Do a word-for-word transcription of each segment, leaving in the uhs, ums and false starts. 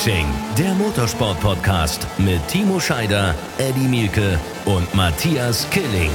Racing, der Motorsport-Podcast mit Timo Scheider, Eddie Mielke und Matthias Killing.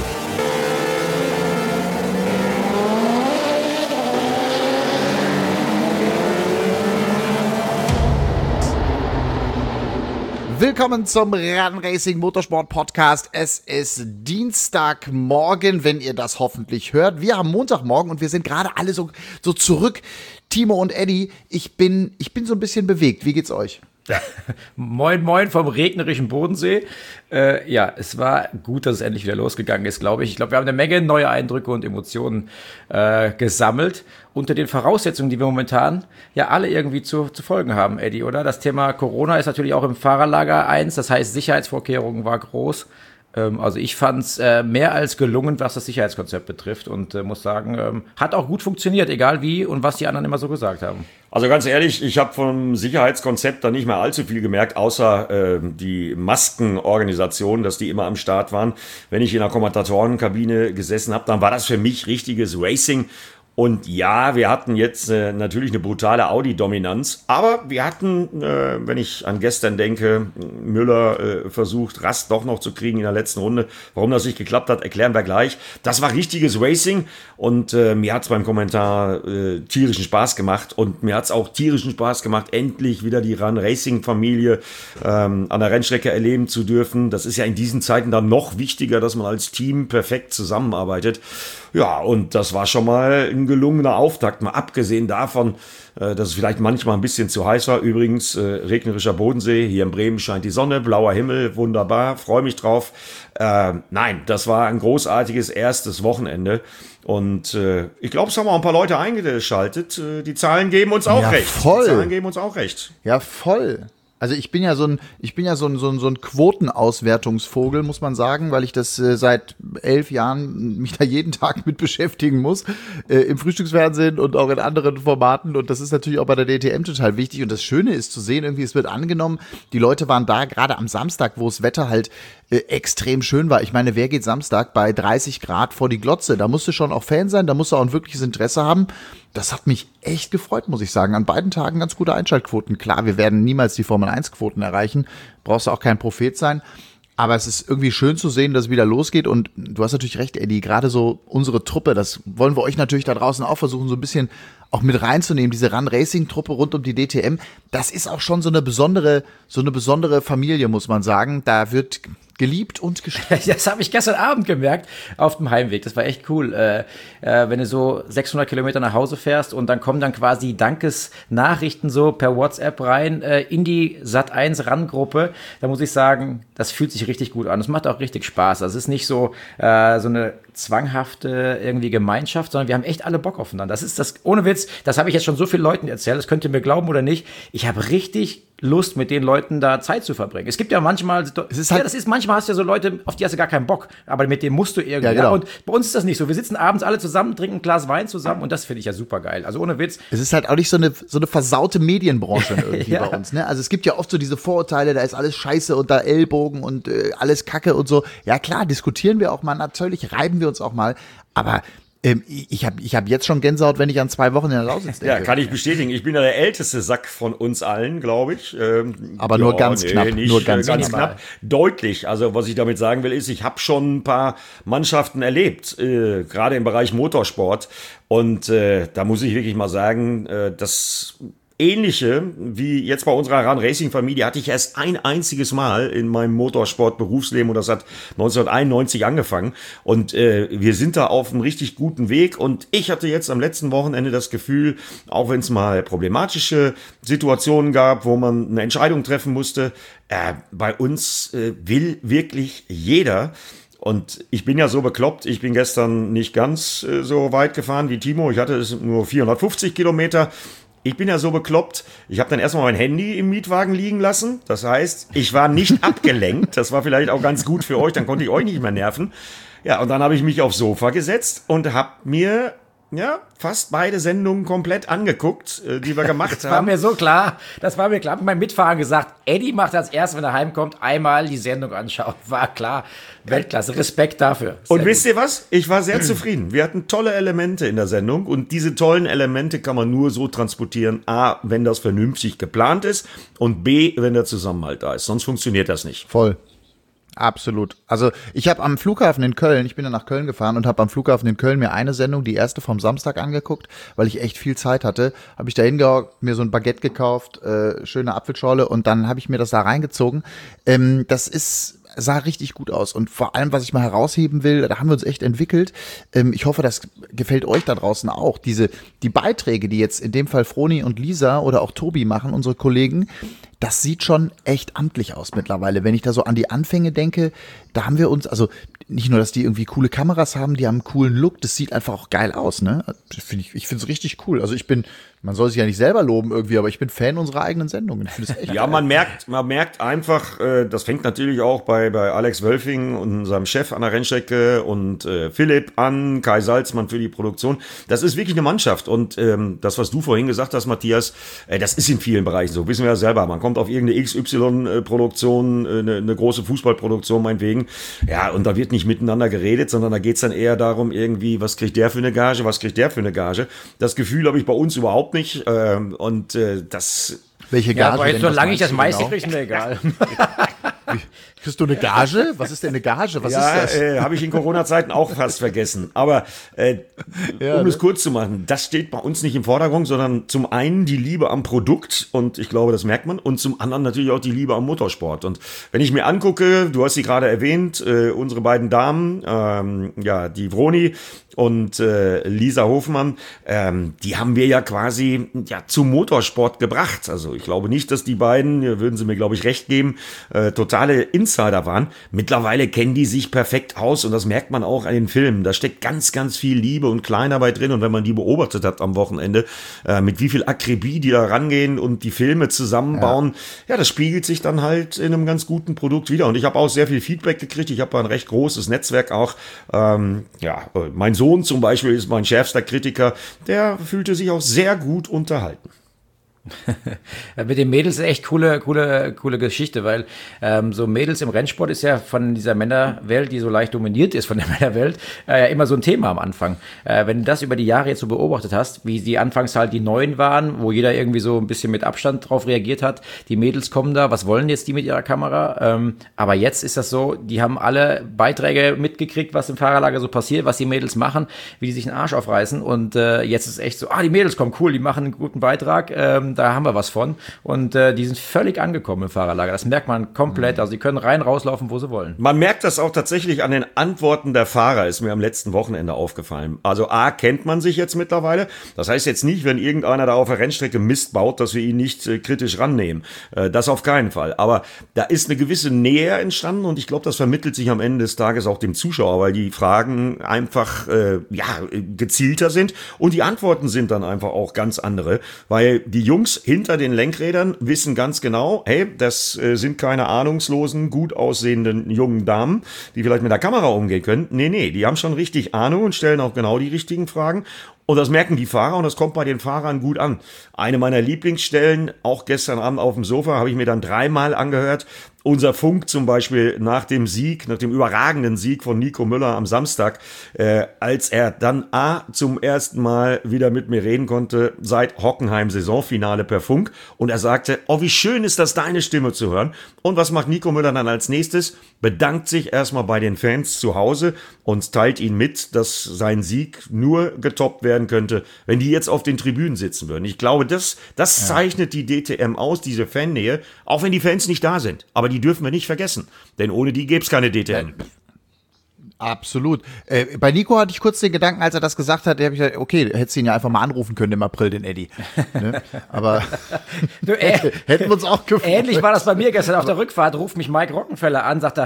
Willkommen zum Run Racing Motorsport Podcast. Es ist Dienstagmorgen, wenn ihr das hoffentlich hört. Wir haben Montagmorgen und wir sind gerade alle so, so zurück. Timo und Eddie, ich bin, ich bin so ein bisschen bewegt. Wie geht's euch? Ja. Moin, moin vom regnerischen Bodensee. Äh, ja, es war gut, dass es endlich wieder losgegangen ist, glaube ich. Ich glaube, wir haben eine Menge neue Eindrücke und Emotionen äh, gesammelt unter den Voraussetzungen, die wir momentan ja alle irgendwie zu, zu folgen haben, Eddie, oder? Das Thema Corona ist natürlich auch im Fahrerlager eins. Das heißt, Sicherheitsvorkehrungen war groß. Ähm, also ich fand es äh, mehr als gelungen, was das Sicherheitskonzept betrifft und äh, muss sagen, ähm, hat auch gut funktioniert, egal wie und was die anderen immer so gesagt haben. Also ganz ehrlich, ich habe vom Sicherheitskonzept da nicht mehr allzu viel gemerkt, außer äh, die Maskenorganisation, dass die immer am Start waren. Wenn ich in der Kommentatorenkabine gesessen habe, dann war das für mich richtiges Racing. Und ja, wir hatten jetzt äh, natürlich eine brutale Audi-Dominanz, aber wir hatten, äh, wenn ich an gestern denke, Müller äh, versucht, Rast doch noch zu kriegen in der letzten Runde. Warum das nicht geklappt hat, erklären wir gleich. Das war richtiges Racing und äh, mir hat's beim Kommentar äh, tierischen Spaß gemacht und mir hat's auch tierischen Spaß gemacht, endlich wieder die Run-Racing-Familie ähm, an der Rennstrecke erleben zu dürfen. Das ist ja in diesen Zeiten dann noch wichtiger, dass man als Team perfekt zusammenarbeitet. Ja, und das war schon mal ein gelungener Auftakt, mal abgesehen davon, äh, dass es vielleicht manchmal ein bisschen zu heiß war. Übrigens, äh, regnerischer Bodensee, hier in Bremen scheint die Sonne, blauer Himmel, wunderbar, freue mich drauf. Äh, nein, das war ein großartiges erstes Wochenende und äh, ich glaube, es haben auch ein paar Leute eingeschaltet. Äh, die Zahlen geben uns auch ja, recht. Voll. Die Zahlen geben uns auch recht. Ja, voll. Also ich bin ja so ein, ich bin ja so ein, so ein, so ein Quotenauswertungsvogel, muss man sagen, weil ich das äh, seit elf Jahren mich da jeden Tag mit beschäftigen muss, äh, im Frühstücksfernsehen und auch in anderen Formaten. Und das ist natürlich auch bei der D T M total wichtig. Und das Schöne ist zu sehen, irgendwie, es wird angenommen, die Leute waren da, gerade am Samstag, wo das Wetter halt äh, extrem schön war. Ich meine, wer geht Samstag bei dreißig Grad vor die Glotze? Da musst du schon auch Fan sein, da musst du auch ein wirkliches Interesse haben. Das hat mich echt gefreut, muss ich sagen. An beiden Tagen ganz gute Einschaltquoten. Klar, wir werden niemals die Formel eins Quoten erreichen. Brauchst du auch kein Prophet sein. Aber es ist irgendwie schön zu sehen, dass es wieder losgeht. Und du hast natürlich recht, Eddie, gerade so unsere Truppe, das wollen wir euch natürlich da draußen auch versuchen, so ein bisschen auch mit reinzunehmen. Diese Run-Racing-Truppe rund um die D T M, das ist auch schon so eine besondere, so eine besondere Familie, muss man sagen. Da wird geliebt und gestritten. Das habe ich gestern Abend gemerkt auf dem Heimweg. Das war echt cool. Äh, äh, wenn du so sechshundert Kilometer nach Hause fährst und dann kommen dann quasi Dankesnachrichten so per WhatsApp rein äh, in die Sat eins Run-Gruppe. Da muss ich sagen, das fühlt sich richtig gut an. Es macht auch richtig Spaß. Also es ist nicht so äh, so eine zwanghafte irgendwie Gemeinschaft, sondern wir haben echt alle Bock aufeinander. Das ist das, ohne Witz, das habe ich jetzt schon so vielen Leuten erzählt, das könnt ihr mir glauben oder nicht. Ich habe richtig Lust, mit den Leuten da Zeit zu verbringen. Es gibt ja manchmal, es ist halt, ja, das ist, manchmal hast du ja so Leute, auf die hast du gar keinen Bock, aber mit denen musst du irgendwie. Ja, genau. Ja, und bei uns ist das nicht so. Wir sitzen abends alle zusammen, trinken ein Glas Wein zusammen und das finde ich ja super geil. Also ohne Witz. Es ist halt auch nicht so eine, so eine versaute Medienbranche irgendwie ja. bei uns, ne? Also es gibt ja oft so diese Vorurteile, da ist alles scheiße und da Ellbogen und äh, alles Kacke und so. Ja klar, diskutieren wir auch mal, natürlich reiben wir uns auch mal, aber Ähm, ich habe ich hab jetzt schon Gänsehaut, wenn ich an zwei Wochen in der Lausitz denke. Ja, kann ich bestätigen. Ich bin ja der älteste Sack von uns allen, glaube ich. Ähm, Aber nur ja, ganz nee, knapp. Nicht, nur ganz, ganz knapp. knapp. Deutlich. Also was ich damit sagen will, ist, ich habe schon ein paar Mannschaften erlebt, äh, gerade im Bereich Motorsport. Und äh, da muss ich wirklich mal sagen, äh, das Ähnliche wie jetzt bei unserer Run-Racing-Familie hatte ich erst ein einziges Mal in meinem Motorsport-Berufsleben und das hat neunzehnhunderteinundneunzig angefangen und äh, wir sind da auf einem richtig guten Weg und ich hatte jetzt am letzten Wochenende das Gefühl, auch wenn es mal problematische Situationen gab, wo man eine Entscheidung treffen musste, äh, bei uns äh, will wirklich jeder. Und ich bin ja so bekloppt, ich bin gestern nicht ganz äh, so weit gefahren wie Timo, ich hatte es nur vierhundertfünfzig Kilometer. Ich bin ja so bekloppt, ich habe dann erstmal mein Handy im Mietwagen liegen lassen. Das heißt, ich war nicht abgelenkt. Das war vielleicht auch ganz gut für euch, dann konnte ich euch nicht mehr nerven. Ja, und dann habe ich mich aufs Sofa gesetzt und habe mir ja, fast beide Sendungen komplett angeguckt, äh, die wir gemacht das haben. Das war mir so klar, das war mir klar. Mein Mitfahrer gesagt, Eddie macht als erstes, wenn er heimkommt, einmal die Sendung anschauen. War klar, Weltklasse, Respekt dafür. Sehr und gut. wisst ihr was? Ich war sehr zufrieden. Wir hatten tolle Elemente in der Sendung und diese tollen Elemente kann man nur so transportieren, A, wenn das vernünftig geplant ist und B, wenn der Zusammenhalt da ist. Sonst funktioniert das nicht. Voll. Absolut. Also ich habe am Flughafen in Köln, ich bin dann nach Köln gefahren und habe am Flughafen in Köln mir eine Sendung, die erste vom Samstag angeguckt, weil ich echt viel Zeit hatte. Habe ich da hingehockt, mir so ein Baguette gekauft, äh, schöne Apfelschorle und dann habe ich mir das da reingezogen. Ähm, das ist sah richtig gut aus und vor allem, was ich mal herausheben will, da haben wir uns echt entwickelt. Ähm, ich hoffe, das gefällt euch da draußen auch. Diese die Beiträge, die jetzt in dem Fall Froni und Lisa oder auch Tobi machen, unsere Kollegen, das sieht schon echt amtlich aus mittlerweile. Wenn ich da so an die Anfänge denke, da haben wir uns, also nicht nur, dass die irgendwie coole Kameras haben, die haben einen coolen Look, das sieht einfach auch geil aus, ne? Find ich ich finde es richtig cool. Also ich bin, man soll sich ja nicht selber loben irgendwie, aber ich bin Fan unserer eigenen Sendungen. Ich finde es echt Ja, geil. man merkt, man merkt einfach, äh, das fängt natürlich auch bei, bei Alex Wölfing und unserem Chef an der Rennstrecke und äh, Philipp an, Kai Salzmann für die Produktion. Das ist wirklich eine Mannschaft und ähm, das, was du vorhin gesagt hast, Matthias, äh, das ist in vielen Bereichen so, wissen wir ja selber. Man kommt auf irgendeine X Y-Produktion, äh, eine, eine große Fußballproduktion meinetwegen, ja, und da wird nicht miteinander geredet, sondern da geht's dann eher darum, irgendwie, was kriegt der für eine Gage, was kriegt der für eine Gage. Das Gefühl habe ich bei uns überhaupt nicht ähm, und äh, das... Welche Ja, Gage aber denn? jetzt, Was solange ich das meinst du meiste kriege, ist mir egal. Kriegst du eine Gage? Was ist denn eine Gage? Was ja, ist das? äh, habe ich in Corona-Zeiten auch fast vergessen. Aber äh, Ja, um ne? es kurz zu machen, das steht bei uns nicht im Vordergrund, sondern zum einen die Liebe am Produkt und ich glaube, das merkt man, und zum anderen natürlich auch die Liebe am Motorsport. Und wenn ich mir angucke, du hast sie gerade erwähnt, äh, unsere beiden Damen, ähm, ja, die Vroni und äh, Lisa Hofmann, ähm, die haben wir ja quasi ja zum Motorsport gebracht. Also ich glaube nicht, dass die beiden, hier würden sie mir glaube ich recht geben, äh, totale Insider waren. Mittlerweile kennen die sich perfekt aus und das merkt man auch an den Filmen. Da steckt ganz, ganz viel Liebe und Kleinarbeit drin und wenn man die beobachtet hat am Wochenende, äh, mit wie viel Akribie die da rangehen und die Filme zusammenbauen, ja. ja, das spiegelt sich dann halt in einem ganz guten Produkt wieder. Und ich habe auch sehr viel Feedback gekriegt. Ich habe ein recht großes Netzwerk auch. Ähm, ja, mein Sohn zum Beispiel ist mein schärfster Kritiker. Der fühlte sich auch sehr gut unterhalten. Mit den Mädels ist echt coole, coole, coole Geschichte, weil ähm, so Mädels im Rennsport ist ja von dieser Männerwelt, die so leicht dominiert ist von der Männerwelt, äh, immer so ein Thema am Anfang. Äh, wenn du das über die Jahre jetzt so beobachtet hast, wie die anfangs halt die Neuen waren, wo jeder irgendwie so ein bisschen mit Abstand drauf reagiert hat, die Mädels kommen da, was wollen jetzt die mit ihrer Kamera? Ähm, aber jetzt ist das so, die haben alle Beiträge mitgekriegt, was im Fahrerlager so passiert, was die Mädels machen, wie die sich den Arsch aufreißen und äh, jetzt ist es echt so, ah, die Mädels kommen, cool, die machen einen guten Beitrag, ähm, da haben wir was von. Und äh, die sind völlig angekommen im Fahrerlager. Das merkt man komplett. Also die können rein, rauslaufen, wo sie wollen. Man merkt das auch tatsächlich an den Antworten der Fahrer, ist mir am letzten Wochenende aufgefallen. Also A, kennt man sich jetzt mittlerweile. Das heißt jetzt nicht, wenn irgendeiner da auf der Rennstrecke Mist baut, dass wir ihn nicht äh, kritisch rannehmen. Äh, das auf keinen Fall. Aber da ist eine gewisse Nähe entstanden und ich glaube, das vermittelt sich am Ende des Tages auch dem Zuschauer, weil die Fragen einfach äh, ja gezielter sind und die Antworten sind dann einfach auch ganz andere, weil die Jungs hinter den Lenkrädern wissen ganz genau, hey, das äh, sind keine ahnungslosen, gut aussehenden jungen Damen, die vielleicht mit der Kamera umgehen können. Nee, nee, die haben schon richtig Ahnung und stellen auch genau die richtigen Fragen. Und das merken die Fahrer und das kommt bei den Fahrern gut an. Eine meiner Lieblingsstellen, auch gestern Abend auf dem Sofa, habe ich mir dann dreimal angehört. Unser Funk zum Beispiel nach dem Sieg, nach dem überragenden Sieg von Nico Müller am Samstag, äh, als er dann A, zum ersten Mal wieder mit mir reden konnte, seit Hockenheim-Saisonfinale per Funk. Und er sagte, oh, wie schön ist das, deine Stimme zu hören. Und was macht Nico Müller dann als nächstes? Bedankt sich erstmal bei den Fans zu Hause und teilt ihnen mit, dass sein Sieg nur getoppt werden könnte, wenn die jetzt auf den Tribünen sitzen würden. Ich glaube, das, das zeichnet die D T M aus, diese Fannähe, auch wenn die Fans nicht da sind. Aber die dürfen wir nicht vergessen, denn ohne die gäbe es keine D T M. Absolut. Äh, bei Nico hatte ich kurz den Gedanken, als er das gesagt hat, da habe ich gedacht, okay, hättest du ihn ja einfach mal anrufen können im April, den Eddie. Ne? Aber du, äh, hätten wir uns auch gefreut. Ähnlich war das bei mir gestern auf der Rückfahrt, ruft mich Mike Rockenfeller an, sagt er,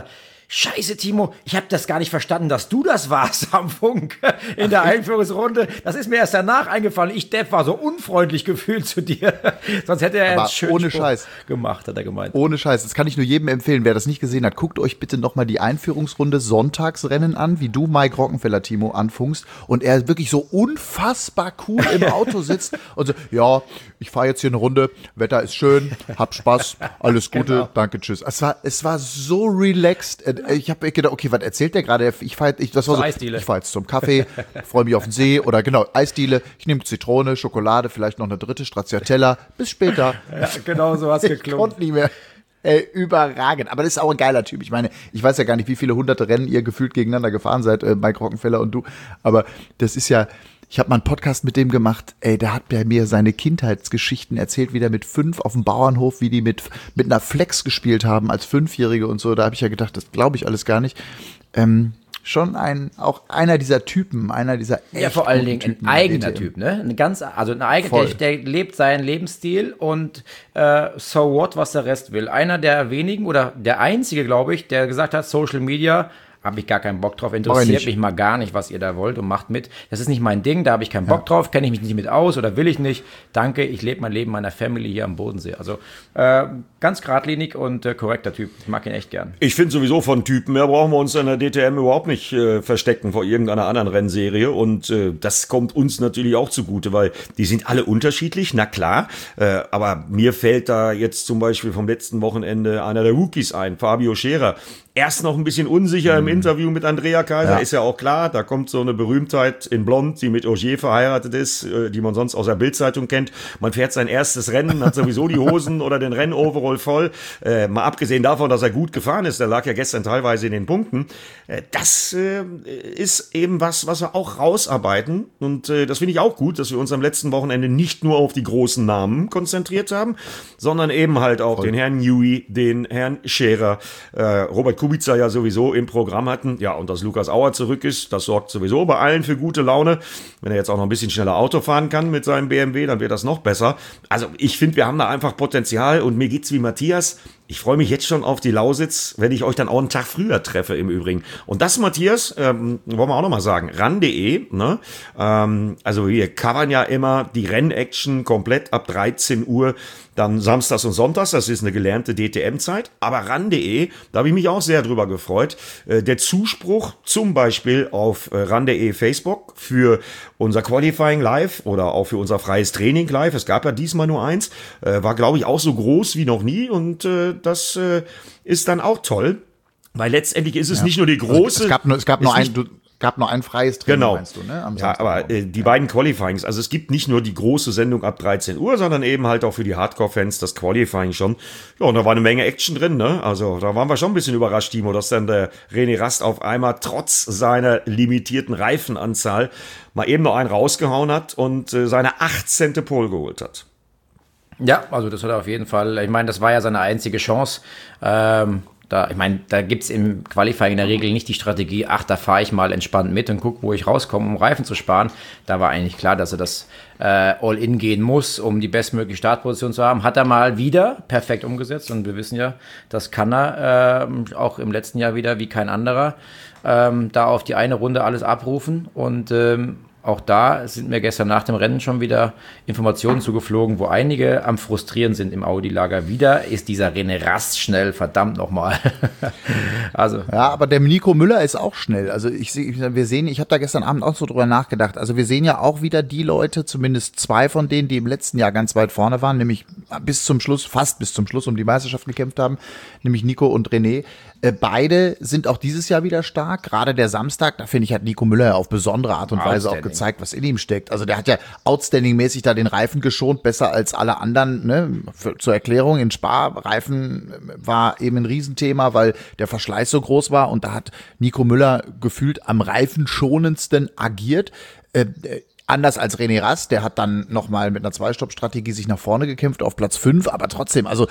Scheiße, Timo, ich habe das gar nicht verstanden, dass du das warst am Funk in der Einführungsrunde. Das ist mir erst danach eingefallen. Ich, Depp, war so unfreundlich gefühlt zu dir. Sonst hätte er einen schönen ohne Spruch Scheiß gemacht, hat er gemeint. Ohne Scheiß, das kann ich nur jedem empfehlen. Wer das nicht gesehen hat, guckt euch bitte nochmal die Einführungsrunde Sonntagsrennen an, wie du Mike Rockenfeller, Timo, anfunkst und er wirklich so unfassbar cool im Auto sitzt und so, ja, ich fahre jetzt hier eine Runde, Wetter ist schön, hab Spaß, alles Gute, genau. Danke, tschüss. Es war, es war so relaxed. Ich habe gedacht, okay, was erzählt der gerade? Ich fahre ich, das war so, ich fahre jetzt zum Kaffee, freue mich auf den See oder genau, Eisdiele, ich nehme Zitrone, Schokolade, vielleicht noch eine dritte Stracciatella. Bis später. Ja, genau so hast du geklungen. Ich konnte nicht mehr. Ey, überragend. Aber das ist auch ein geiler Typ. Ich meine, ich weiß ja gar nicht, wie viele hunderte Rennen ihr gefühlt gegeneinander gefahren seid, äh, Mike Rockenfeller und du. Aber das ist ja, ich habe mal einen Podcast mit dem gemacht, ey, der hat bei mir seine Kindheitsgeschichten erzählt, wie der mit fünf auf dem Bauernhof, wie die mit, mit einer Flex gespielt haben als Fünfjährige und so. Da habe ich ja gedacht, das glaube ich alles gar nicht. Ähm, schon ein, auch einer dieser Typen, einer dieser echt Ja, vor allen Dingen Typen, ein eigener Typ, ne? Ein ganz, also ein eigener, der, der lebt seinen Lebensstil und äh, so what, was der Rest will. Einer der wenigen oder der einzige, glaube ich, der gesagt hat, Social Media, habe ich gar keinen Bock drauf, interessiert mich mal gar nicht, was ihr da wollt und macht mit. Das ist nicht mein Ding, da habe ich keinen Bock ja. drauf, kenne ich mich nicht mit aus oder will ich nicht. Danke, ich lebe mein Leben meiner Family hier am Bodensee. Also äh, ganz geradlinig und äh, korrekter Typ. Ich mag ihn echt gern. Ich finde sowieso von Typen her brauchen wir uns in der D T M überhaupt nicht äh, verstecken vor irgendeiner anderen Rennserie und äh, das kommt uns natürlich auch zugute, weil die sind alle unterschiedlich, na klar, äh, aber mir fällt da jetzt zum Beispiel vom letzten Wochenende einer der Rookies ein, Fabio Scherer. Erst noch ein bisschen unsicher im Interview mit Andrea Kaiser, ja. Ist ja auch klar, da kommt so eine Berühmtheit in Blond, die mit Ogier verheiratet ist, die man sonst aus der Bildzeitung kennt. Man fährt sein erstes Rennen, hat sowieso die Hosen oder den Rennoverall voll. Äh, mal abgesehen davon, dass er gut gefahren ist, der lag ja gestern teilweise in den Punkten. Äh, das äh, ist eben was, was wir auch rausarbeiten und äh, das finde ich auch gut, dass wir uns am letzten Wochenende nicht nur auf die großen Namen konzentriert haben, sondern eben halt auch voll. Den Herrn Newey, den Herrn Scherer, äh, Robert Kubica ja sowieso im Programm hatten. Ja, und dass Lukas Auer zurück ist, das sorgt sowieso bei allen für gute Laune. Wenn er jetzt auch noch ein bisschen schneller Auto fahren kann mit seinem B M W, dann wird das noch besser. Also ich finde, wir haben da einfach Potenzial und mir geht's wie Matthias. Ich freue mich jetzt schon auf die Lausitz, wenn ich euch dann auch einen Tag früher treffe im Übrigen. Und das, Matthias, ähm, wollen wir auch nochmal sagen, ran punkt de, ne? Ähm, also wir covern ja immer die Rennaction komplett ab dreizehn Uhr, dann samstags und sonntags, das ist eine gelernte D T M-Zeit. Aber ran punkt de, da habe ich mich auch sehr drüber gefreut. Äh, der Zuspruch zum Beispiel auf äh, ran punkt de Facebook für unser Qualifying Live oder auch für unser freies Training Live, es gab ja diesmal nur eins, äh, war glaube ich auch so groß wie noch nie und äh, das äh, ist dann auch toll, weil letztendlich ist es ja. nicht nur die große... Also es gab nur, es gab nur ein... Du gab nur ein freies Training, genau. Meinst du, ne? Am ja, aber äh, die ja. beiden Qualifyings, also es gibt nicht nur die große Sendung ab dreizehn Uhr, sondern eben halt auch für die Hardcore-Fans das Qualifying schon. Ja, und da war eine Menge Action drin, ne? Also da waren wir schon ein bisschen überrascht, Timo, dass dann der René Rast auf einmal trotz seiner limitierten Reifenanzahl mal eben noch einen rausgehauen hat und äh, seine achtzehnte Pole geholt hat. Ja, also das hat er auf jeden Fall, ich meine, das war ja seine einzige Chance. Ähm, da, ich meine, da gibt's im Qualifying in der Regel nicht die Strategie, ach, da fahre ich mal entspannt mit und guck, wo ich rauskomme, um Reifen zu sparen. Da war eigentlich klar, dass er das äh, All-In gehen muss, um die bestmögliche Startposition zu haben. Hat er mal wieder perfekt umgesetzt und wir wissen ja, das kann er äh, auch im letzten Jahr wieder wie kein anderer. Ähm, da auf die eine Runde alles abrufen und ähm, auch da sind mir gestern nach dem Rennen schon wieder Informationen zugeflogen, wo einige am Frustrieren sind im Audi-Lager. Wieder ist dieser René Rast schnell, verdammt nochmal. Also. Ja, aber der Nico Müller ist auch schnell. Also ich sehe, wir sehen, ich habe da gestern Abend auch so drüber nachgedacht. Also wir sehen ja auch wieder die Leute, zumindest zwei von denen, die im letzten Jahr ganz weit vorne waren, nämlich bis zum Schluss, fast bis zum Schluss um die Meisterschaft gekämpft haben, nämlich Nico und René. Äh, beide sind auch dieses Jahr wieder stark. Gerade der Samstag, da finde ich, hat Nico Müller ja auf besondere Art und Weise auch gezeigt, was in ihm steckt. Also der hat ja outstanding-mäßig da den Reifen geschont, besser als alle anderen. Ne? Für, zur Erklärung, in Spa, Reifen war eben ein Riesenthema, weil der Verschleiß so groß war und da hat Nico Müller gefühlt am reifenschonendsten agiert. Äh, Anders als René Rast, der hat dann nochmal mit einer Zwei-Stopp-Strategie sich nach vorne gekämpft auf Platz fünf, aber trotzdem, also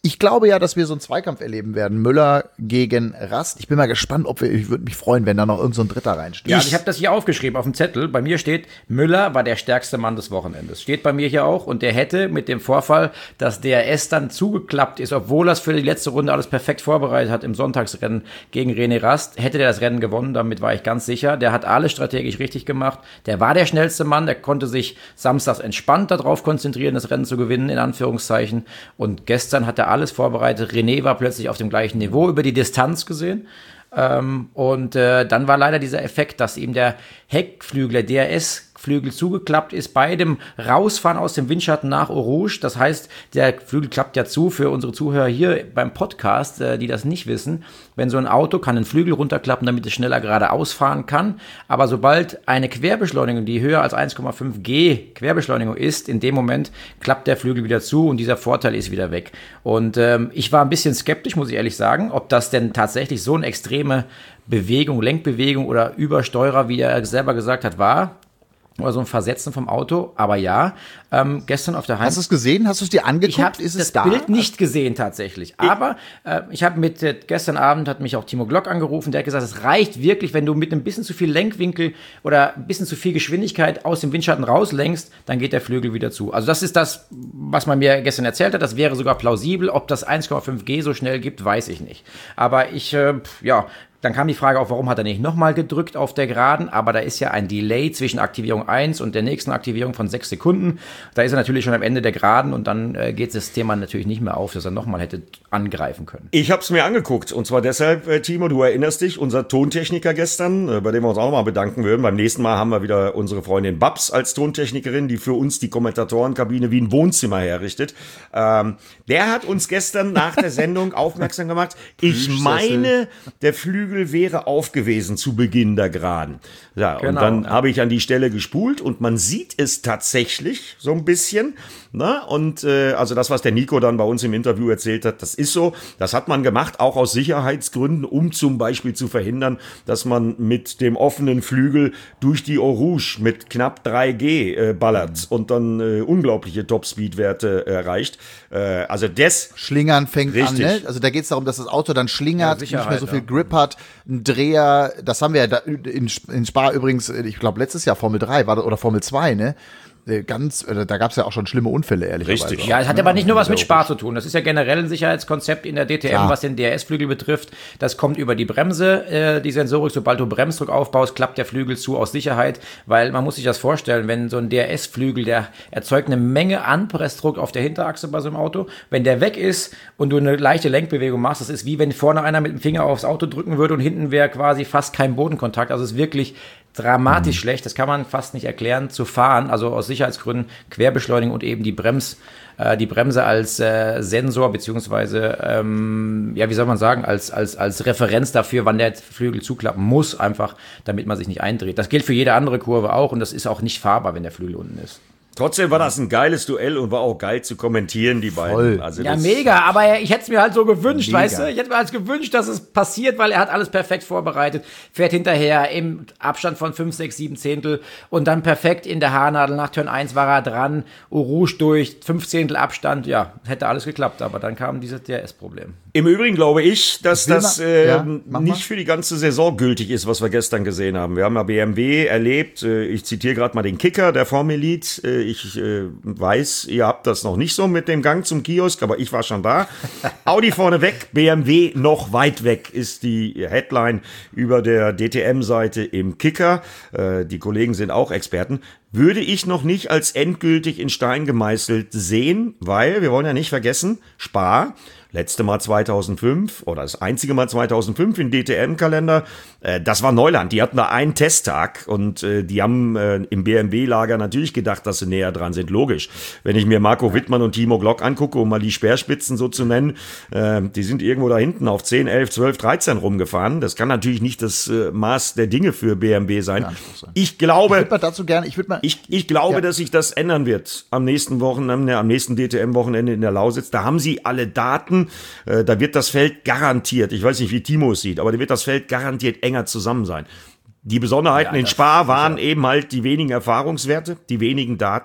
ich glaube ja, dass wir so einen Zweikampf erleben werden. Müller gegen Rast. Ich bin mal gespannt, ob wir, ich würde mich freuen, wenn da noch irgend so ein Dritter reinsteht. Ja, also ich habe das hier aufgeschrieben auf dem Zettel. Bei mir steht, Müller war der stärkste Mann des Wochenendes. Steht bei mir hier auch. Und der hätte mit dem Vorfall, dass D R S dann zugeklappt ist, obwohl er es für die letzte Runde alles perfekt vorbereitet hat im Sonntagsrennen gegen René Rast, hätte der das Rennen gewonnen. Damit war ich ganz sicher. Der hat alles strategisch richtig gemacht. Der war der schnellste Mann. Der konnte sich samstags entspannt darauf konzentrieren, das Rennen zu gewinnen, in Anführungszeichen. Und gestern hat er alles vorbereitet. René war plötzlich auf dem gleichen Niveau über die Distanz gesehen. Ähm, und äh, dann war leider dieser Effekt, dass ihm der Heckflügel, der D R S-Flügel zugeklappt ist bei dem Rausfahren aus dem Windschatten nach Eau Rouge. Das heißt, der Flügel klappt ja zu für unsere Zuhörer hier beim Podcast, äh, die das nicht wissen. Wenn so ein Auto kann einen Flügel runterklappen, damit es schneller geradeaus fahren kann. Aber sobald eine Querbeschleunigung, die höher als eins Komma fünf G Querbeschleunigung ist, in dem Moment klappt der Flügel wieder zu und dieser Vorteil ist wieder weg. Und ähm, ich war ein bisschen skeptisch, muss ich ehrlich sagen, ob das denn tatsächlich so eine extreme Bewegung, Lenkbewegung oder Übersteurer, wie er selber gesagt hat, war. Oder so ein Versetzen vom Auto. Aber ja, ähm, gestern auf der Heim... Hast du es gesehen? Hast du es dir angeguckt? Ich habe Ist das es da? Bild nicht gesehen tatsächlich. Aber äh, ich habe mit, äh, gestern Abend hat mich auch Timo Glock angerufen, der hat gesagt, es reicht wirklich, wenn du mit ein bisschen zu viel Lenkwinkel oder ein bisschen zu viel Geschwindigkeit aus dem Windschatten rauslenkst, dann geht der Flügel wieder zu. Also das ist das, was man mir gestern erzählt hat. Das wäre sogar plausibel. Ob das eins Komma fünf G so schnell gibt, weiß ich nicht. Aber ich, äh, ja... Dann kam die Frage auf, warum hat er nicht nochmal gedrückt auf der Geraden, aber da ist ja ein Delay zwischen Aktivierung eins und der nächsten Aktivierung von sechs Sekunden. Da ist er natürlich schon am Ende der Geraden und dann äh, geht das Thema natürlich nicht mehr auf, dass er nochmal hätte angreifen können. Ich habe es mir angeguckt und zwar deshalb, äh, Timo, du erinnerst dich, unser Tontechniker gestern, äh, bei dem wir uns auch nochmal bedanken würden. Beim nächsten Mal haben wir wieder unsere Freundin Babs als Tontechnikerin, die für uns die Kommentatorenkabine wie ein Wohnzimmer herrichtet. Ähm, der hat uns gestern nach der Sendung aufmerksam gemacht. Ich meine, der Flügel wäre auf gewesen zu Beginn der Geraden. Ja, genau, und dann ja. habe ich an die Stelle gespult und man sieht es tatsächlich so ein bisschen. Ne? Und äh, also das, was der Nico dann bei uns im Interview erzählt hat, das ist so. Das hat man gemacht, auch aus Sicherheitsgründen, um zum Beispiel zu verhindern, dass man mit dem offenen Flügel durch die Eau Rouge mit knapp drei G äh, ballert und dann äh, unglaubliche Topspeed-Werte erreicht. Äh, also das Schlingern fängt Richtig. an, ne? Also da geht es darum, dass das Auto dann schlingert, Ja, nicht mehr so viel ja. Grip hat, ein Dreher, das haben wir ja da in, in Spa übrigens, ich glaube letztes Jahr Formel drei war das, oder Formel zwei, ne? Ganz, da gab es ja auch schon schlimme Unfälle, ehrlicherweise. Richtig. Ja, es hat aber nicht nur was mit Spaß zu tun. Das ist ja generell ein Sicherheitskonzept in der D T M, Klar. was den D R S-Flügel betrifft. Das kommt über die Bremse, äh, die Sensorik. Sobald du Bremsdruck aufbaust, klappt der Flügel zu aus Sicherheit. Weil man muss sich das vorstellen, wenn so ein D R S-Flügel, der erzeugt eine Menge Anpressdruck auf der Hinterachse bei so einem Auto. Wenn der weg ist und du eine leichte Lenkbewegung machst, das ist wie wenn vorne einer mit dem Finger aufs Auto drücken würde und hinten wäre quasi fast kein Bodenkontakt. Also es ist wirklich dramatisch mhm. schlecht, das kann man fast nicht erklären, zu fahren, also aus Sicherheitsgründen Querbeschleunigung und eben die Brems, äh, die Bremse als äh, Sensor, beziehungsweise, ähm, ja, wie soll man sagen, als, als, als Referenz dafür, wann der Flügel zuklappen muss, einfach, damit man sich nicht eindreht. Das gilt für jede andere Kurve auch und das ist auch nicht fahrbar, wenn der Flügel unten ist. Trotzdem war das ein geiles Duell und war auch geil zu kommentieren, die beiden. Voll. Also Ja, das- mega, aber ich hätte es mir halt so gewünscht, Mega. weißt du? Ich hätte mir halt gewünscht, dass es passiert, weil er hat alles perfekt vorbereitet, fährt hinterher im Abstand von fünf, sechs, sieben Zehntel und dann perfekt in der Haarnadel. Nach Turn eins war er dran, Eau Rouge durch, fünf Zehntel Abstand, ja, hätte alles geklappt, aber dann kam dieses D R S-Problem. Im Übrigen glaube ich, dass Ich will das mal- äh, ja, mach mal. nicht für die ganze Saison gültig ist, was wir gestern gesehen haben. Wir haben ja B M W erlebt, äh, ich zitiere gerade mal den Kicker der Formel Elite. Äh, ich äh, weiß, ihr habt das noch nicht so mit dem Gang zum Kiosk, aber ich war schon da. Audi vorne weg, B M W noch weit weg, ist die Headline über der D T M-Seite im Kicker. Äh, die Kollegen sind auch Experten. Würde ich noch nicht als endgültig in Stein gemeißelt sehen, weil, wir wollen ja nicht vergessen, Spa, letzte Mal zweitausendfünf oder das einzige Mal zweitausendfünf im D T M-Kalender, äh, das war Neuland. Die hatten da einen Testtag und äh, die haben äh, im B M W-Lager natürlich gedacht, dass sie näher dran sind. Logisch. Wenn ich mir Marco Wittmann und Timo Glock angucke, um mal die Speerspitzen so zu nennen, äh, die sind irgendwo da hinten auf zehn, elf, zwölf, dreizehn rumgefahren. Das kann natürlich nicht das äh, Maß der Dinge für B M W sein. Ich glaube... Ich würde mal dazu gerne, ich würde mal, Ich, ich glaube, Ja. dass sich das ändern wird am nächsten Wochenende, am nächsten D T M-Wochenende in der Lausitz. Da haben sie alle Daten. Äh, da wird das Feld garantiert, ich weiß nicht, wie Timo es sieht, aber da wird das Feld garantiert enger zusammen sein. Die Besonderheiten Ja, in das Spa ist waren ja- eben halt die wenigen Erfahrungswerte, die wenigen Daten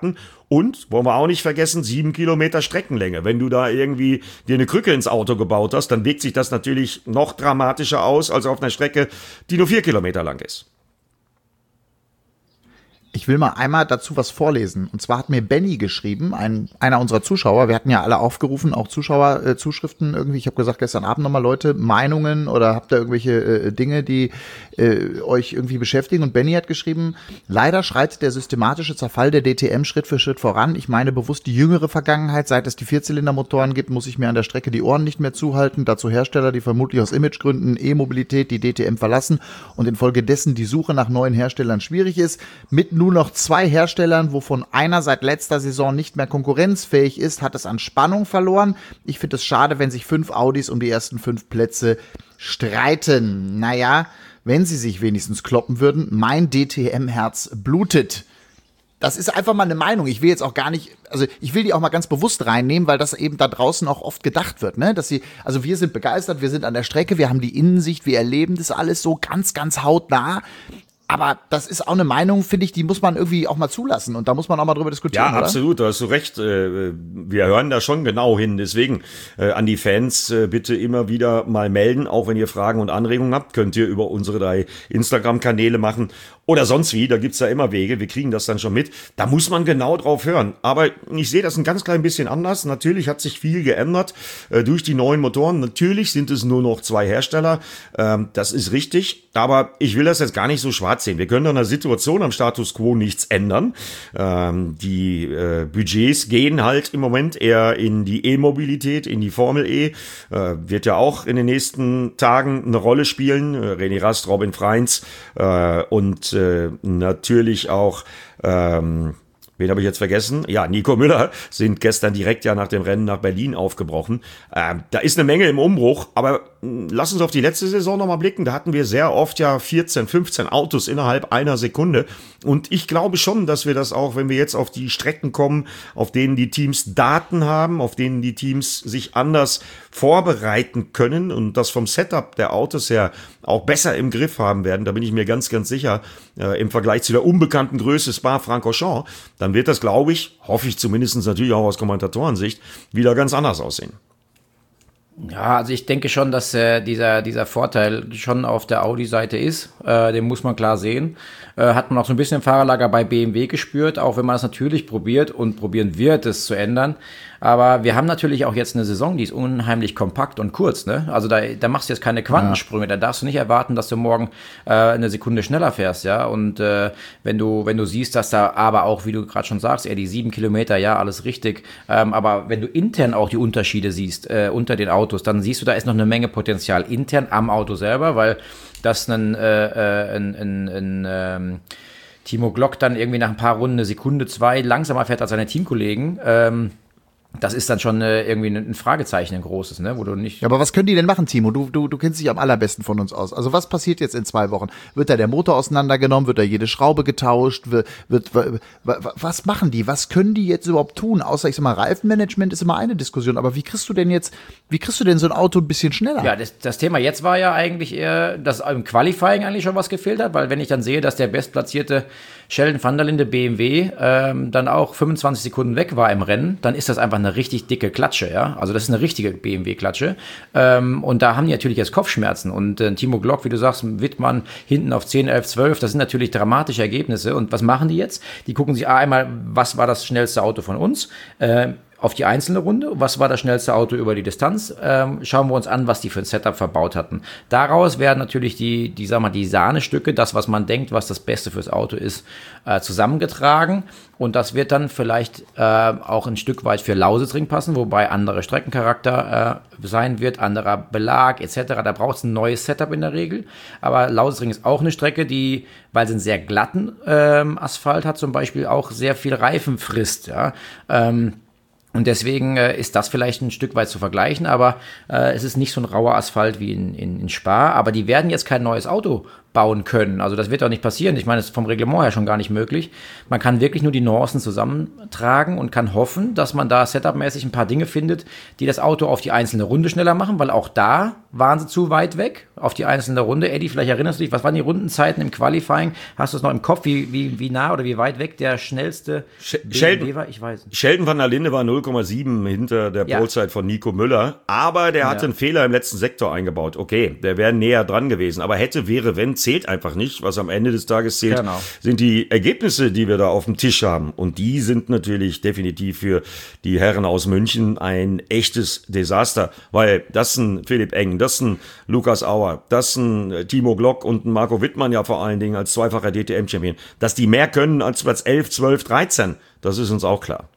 Und, wollen wir auch nicht vergessen, sieben Kilometer Streckenlänge. Wenn du da irgendwie dir eine Krücke ins Auto gebaut hast, dann wirkt sich das natürlich noch dramatischer aus als auf einer Strecke, die nur vier Kilometer lang ist. Ich will mal einmal dazu was vorlesen. Und zwar hat mir Benny geschrieben, ein, einer unserer Zuschauer. Wir hatten ja alle aufgerufen, auch Zuschauerzuschriften äh, irgendwie. Ich habe gesagt, gestern Abend nochmal Leute, Meinungen oder habt ihr irgendwelche äh, Dinge, die äh, euch irgendwie beschäftigen. Und Benny hat geschrieben, leider schreitet der systematische Zerfall der D T M Schritt für Schritt voran. Ich meine bewusst die jüngere Vergangenheit. Seit es die Vierzylindermotoren gibt, muss ich mir an der Strecke die Ohren nicht mehr zuhalten. Dazu Hersteller, die vermutlich aus Imagegründen E-Mobilität die D T M verlassen und infolgedessen die Suche nach neuen Herstellern schwierig ist. Mit nur noch zwei Herstellern, wovon einer seit letzter Saison nicht mehr konkurrenzfähig ist, hat es an Spannung verloren. Ich finde es schade, wenn sich fünf Audis um die ersten fünf Plätze streiten. Naja, wenn sie sich wenigstens kloppen würden, mein D T M-Herz blutet. Das ist einfach mal eine Meinung. Ich will jetzt auch gar nicht, also ich will die auch mal ganz bewusst reinnehmen, weil das eben da draußen auch oft gedacht wird, ne? Dass sie, also wir sind begeistert, wir sind an der Strecke, wir haben die Innensicht, wir erleben das alles so ganz, ganz hautnah. Aber das ist auch eine Meinung, finde ich, die muss man irgendwie auch mal zulassen. Und da muss man auch mal drüber diskutieren, Ja, oder? absolut, da hast du recht. Wir hören da schon genau hin. Deswegen an die Fans bitte immer wieder mal melden. Auch wenn ihr Fragen und Anregungen habt, könnt ihr über unsere drei Instagram-Kanäle machen. Oder sonst wie, da gibt's ja immer Wege. Wir kriegen das dann schon mit. Da muss man genau drauf hören. Aber ich sehe das ein ganz klein bisschen anders. Natürlich hat sich viel geändert äh, durch die neuen Motoren. Natürlich sind es nur noch zwei Hersteller. Ähm, das ist richtig. Aber ich will das jetzt gar nicht so schwarz sehen. Wir können an der Situation am Status Quo nichts ändern. Ähm, die äh, Budgets gehen halt im Moment eher in die E-Mobilität, in die Formel E. Äh, wird ja auch in den nächsten Tagen eine Rolle spielen. Äh, René Rast, Robin Freins äh, und äh, natürlich auch ähm, wen habe ich jetzt vergessen? Ja, Nico Müller sind gestern direkt ja nach dem Rennen nach Berlin aufgebrochen. Ähm, da ist eine Menge im Umbruch, aber mh, lass uns auf die letzte Saison nochmal blicken. Da hatten wir sehr oft ja vierzehn, fünfzehn Autos innerhalb einer Sekunde. Und ich glaube schon, dass wir das auch, wenn wir jetzt auf die Strecken kommen, auf denen die Teams Daten haben, auf denen die Teams sich anders vorbereiten können und das vom Setup der Autos her auch besser im Griff haben werden, da bin ich mir ganz, ganz sicher, äh, im Vergleich zu der unbekannten Größe Spa-Francorchamps, dann wird das, glaube ich, hoffe ich zumindest natürlich auch aus Kommentatorensicht, wieder ganz anders aussehen. Ja, also ich denke schon, dass äh, dieser, dieser Vorteil schon auf der Audi-Seite ist. Äh, den muss man klar sehen. Äh, hat man auch so ein bisschen im Fahrerlager bei B M W gespürt, auch wenn man es natürlich probiert und probieren wird, es zu ändern. Aber wir haben natürlich auch jetzt eine Saison, die ist unheimlich kompakt und kurz, ne? Also da, da machst du jetzt keine Quantensprünge. Ja. Da darfst du nicht erwarten, dass du morgen äh, eine Sekunde schneller fährst, ja. Und äh, wenn du, wenn du siehst, dass da aber auch, wie du gerade schon sagst, eher die sieben Kilometer, ja, alles richtig. Ähm, aber wenn du intern auch die Unterschiede siehst äh, unter den Autos, dann siehst du, da ist noch eine Menge Potenzial intern am Auto selber, weil das ein, äh, ein, ein, ein ähm, Timo Glock dann irgendwie nach ein paar Runden eine Sekunde, zwei langsamer fährt als seine Teamkollegen. Ähm, Das ist dann schon äh, irgendwie ein Fragezeichen, ein großes, ne, wo du nicht. Ja, aber was können die denn machen, Timo? Du, du, du kennst dich am allerbesten von uns aus. Also was passiert jetzt in zwei Wochen? Wird da der Motor auseinandergenommen? Wird da jede Schraube getauscht? Wird, wird, was machen die? Was können die jetzt überhaupt tun? Außer, ich sag mal, Reifenmanagement ist immer eine Diskussion. Aber wie kriegst du denn jetzt, wie kriegst du denn so ein Auto ein bisschen schneller? Ja, das, das Thema jetzt war ja eigentlich eher, dass im Qualifying eigentlich schon was gefehlt hat, weil wenn ich dann sehe, dass der bestplatzierte Sheldon van der Linde B M W ähm, dann auch fünfundzwanzig Sekunden weg war im Rennen, dann ist das einfach eine richtig dicke Klatsche, ja. Also das ist eine richtige B M W-Klatsche. Ähm, und da haben die natürlich jetzt Kopfschmerzen. Und äh, Timo Glock, wie du sagst, Wittmann hinten auf zehn, elf, zwölf, das sind natürlich dramatische Ergebnisse. Und was machen die jetzt? Die gucken sich einmal, was war das schnellste Auto von uns? Äh, auf die einzelne Runde, was war das schnellste Auto über die Distanz, ähm, schauen wir uns an, was die für ein Setup verbaut hatten. Daraus werden natürlich die, die, sag mal, die Sahnestücke, das, was man denkt, was das Beste fürs Auto ist, äh, zusammengetragen und das wird dann vielleicht äh, auch ein Stück weit für Lausitzring passen, wobei anderer Streckencharakter äh, sein wird, anderer Belag et cetera. Da braucht es ein neues Setup in der Regel, aber Lausitzring ist auch eine Strecke, die, weil sie einen sehr glatten ähm, Asphalt hat, zum Beispiel auch sehr viel Reifen frisst, ja, ähm, und deswegen äh, ist das vielleicht ein Stück weit zu vergleichen, aber äh, es ist nicht so ein rauer Asphalt wie in, in, in Spa. Aber die werden jetzt kein neues Auto bauen können. Also das wird auch nicht passieren. Ich meine, das ist vom Reglement her schon gar nicht möglich. Man kann wirklich nur die Nuancen zusammentragen und kann hoffen, dass man da setupmäßig ein paar Dinge findet, die das Auto auf die einzelne Runde schneller machen, weil auch da waren sie zu weit weg auf die einzelne Runde. Eddie, vielleicht erinnerst du dich, was waren die Rundenzeiten im Qualifying? Hast du es noch im Kopf, wie, wie, wie nah oder wie weit weg der schnellste Sch- B M W Sheldon, war? Ich weiß nicht. Sheldon van der Linde war null Komma sieben hinter der Ja. Polezeit von Nico Müller, aber der hatte Ja. einen Fehler im letzten Sektor eingebaut. Okay, der wäre näher dran gewesen, aber hätte, wäre, wenn, zählt einfach nicht. Was am Ende des Tages zählt, Genau. sind die Ergebnisse, die wir da auf dem Tisch haben. Und die sind natürlich definitiv für die Herren aus München ein echtes Desaster, weil das ein Philipp Eng, das ein Lukas Auer, das ein Timo Glock und ein Marco Wittmann ja vor allen Dingen als zweifacher D T M-Champion, dass die mehr können als Platz elf, zwölf, dreizehn, das ist uns auch klar.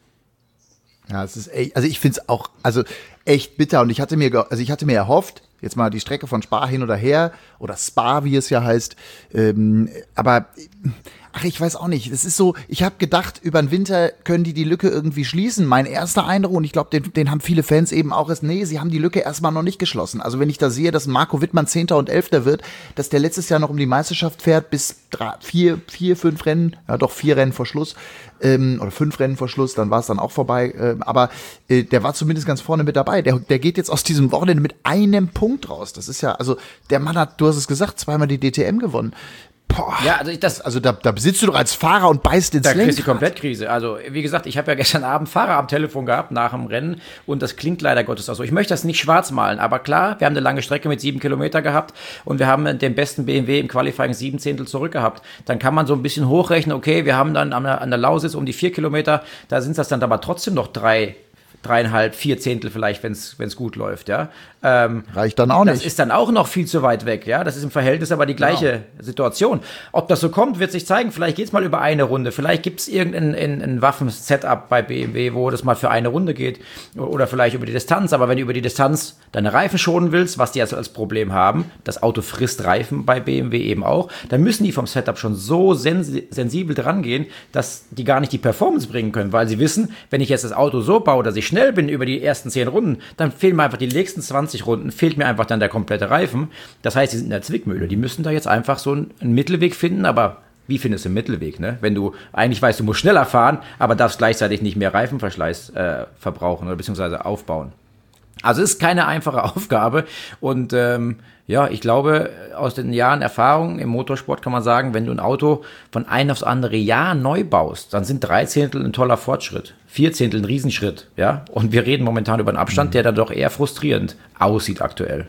Ja, es ist echt, also ich finde es auch, also echt bitter und ich hatte mir, ge- also ich hatte mir erhofft, jetzt mal die Strecke von Spa hin oder her oder Spa, wie es ja heißt, ähm, aber ach, ich weiß auch nicht, das ist so, ich habe gedacht, über den Winter können die die Lücke irgendwie schließen. Mein erster Eindruck, und ich glaube, den, den haben viele Fans eben auch, ist, nee, sie haben die Lücke erstmal noch nicht geschlossen. Also wenn ich da sehe, dass Marco Wittmann Zehnter und Elfter wird, dass der letztes Jahr noch um die Meisterschaft fährt, bis drei, vier, vier, fünf Rennen, ja doch vier Rennen vor Schluss, ähm, oder fünf Rennen vor Schluss, dann war es dann auch vorbei, ähm, aber äh, der war zumindest ganz vorne mit dabei. Der, der geht jetzt aus diesem Wochenende mit einem Punkt raus. Das ist ja, also der Mann hat, du hast es gesagt, zweimal die D T M gewonnen. Boah, Ja, also ich, das, also da, da sitzt du doch als Fahrer und beißt ins Da kriegst du die Lenkrad. Komplettkrise. Also, wie gesagt, ich habe ja gestern Abend Fahrer am Telefon gehabt nach dem Rennen und das klingt leider Gottes auch so. Ich möchte das nicht schwarz malen, aber klar, wir haben eine lange Strecke mit sieben Kilometer gehabt und wir haben den besten B M W im Qualifying sieben Zehntel zurück gehabt. Dann kann man so ein bisschen hochrechnen, okay, wir haben dann an der, an der Lausitz um die vier Kilometer, da sind das dann aber trotzdem noch drei, dreieinhalb, vier Zehntel vielleicht, wenn es gut läuft, ja. Ähm, Reicht dann auch Das nicht. ist dann auch noch viel zu weit weg, ja. Das ist im Verhältnis aber die gleiche Situation. Ob das so kommt, wird sich zeigen. Vielleicht geht's mal über eine Runde. Vielleicht gibt's irgendein ein, ein Waffen-Setup bei B M W, wo das mal für eine Runde geht. Oder vielleicht über die Distanz. Aber wenn du über die Distanz deine Reifen schonen willst, was die also als Problem haben, das Auto frisst Reifen bei B M W eben auch, dann müssen die vom Setup schon so sensi- sensibel dran gehen, dass die gar nicht die Performance bringen können. Weil sie wissen, wenn ich jetzt das Auto so baue, dass ich schnell bin über die ersten zehn Runden, dann fehlen mir einfach die nächsten zwanzig Runden, fehlt mir einfach dann der komplette Reifen. Das heißt, die sind in der Zwickmühle. Die müssen da jetzt einfach so einen, einen Mittelweg finden, aber wie findest du einen Mittelweg, ne? Wenn du eigentlich weißt, du musst schneller fahren, aber darfst gleichzeitig nicht mehr Reifenverschleiß äh, verbrauchen oder beziehungsweise aufbauen. Also es ist keine einfache Aufgabe und ähm, ja, ich glaube, aus den Jahren Erfahrung im Motorsport kann man sagen, wenn du ein Auto von einem aufs andere Jahr neu baust, dann sind drei Zehntel ein toller Fortschritt, vier Zehntel ein Riesenschritt, ja. Und wir reden momentan über einen Abstand, der dann doch eher frustrierend aussieht aktuell.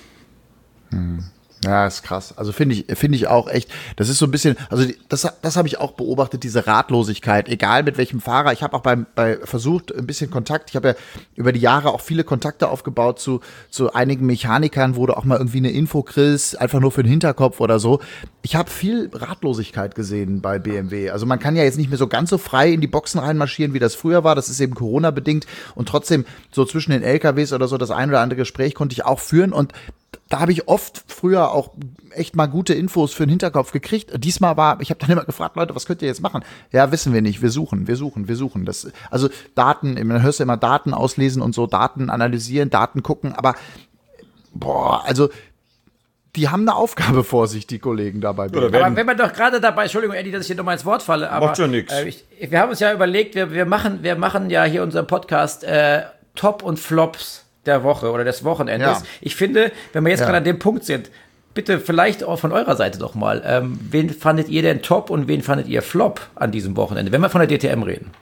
Ja, ist krass. Also finde ich, finde ich auch echt, das ist so ein bisschen, also die- das, das habe ich auch beobachtet, diese Ratlosigkeit, egal mit welchem Fahrer. Ich habe auch beim, bei versucht, ein bisschen Kontakt, ich habe ja über die Jahre auch viele Kontakte aufgebaut zu, zu einigen Mechanikern, wo du auch mal irgendwie eine Info kriegst, einfach nur für den Hinterkopf oder so. Ich habe viel Ratlosigkeit gesehen bei B M W. Also man kann ja jetzt nicht mehr so ganz so frei in die Boxen reinmarschieren, wie das früher war. Das ist eben Corona-bedingt und trotzdem so zwischen den L K Ws oder so das ein oder andere Gespräch konnte ich auch führen und da habe ich oft früher auch echt mal gute Infos für den Hinterkopf gekriegt. Diesmal war, ich habe dann immer gefragt, Leute, was könnt ihr jetzt machen? Ja, wissen wir nicht, wir suchen, wir suchen, wir suchen. Das, also Daten, man hörst ja immer Daten auslesen und so, Daten analysieren, Daten gucken, aber boah, also die haben eine Aufgabe vor sich, die Kollegen dabei. Oder Aber wenn man doch gerade dabei, Entschuldigung, Eddie, dass ich hier nochmal ins Wort falle, aber Macht ja nix. Äh, ich, wir haben uns ja überlegt, wir, wir, machen, wir machen ja hier unseren Podcast äh, Top und Flops der Woche oder des Wochenendes. Ja. Ich finde, wenn wir jetzt Ja. gerade an dem Punkt sind, bitte vielleicht auch von eurer Seite doch mal, ähm, wen fandet ihr denn top und wen fandet ihr Flop an diesem Wochenende, wenn wir von der D T M reden?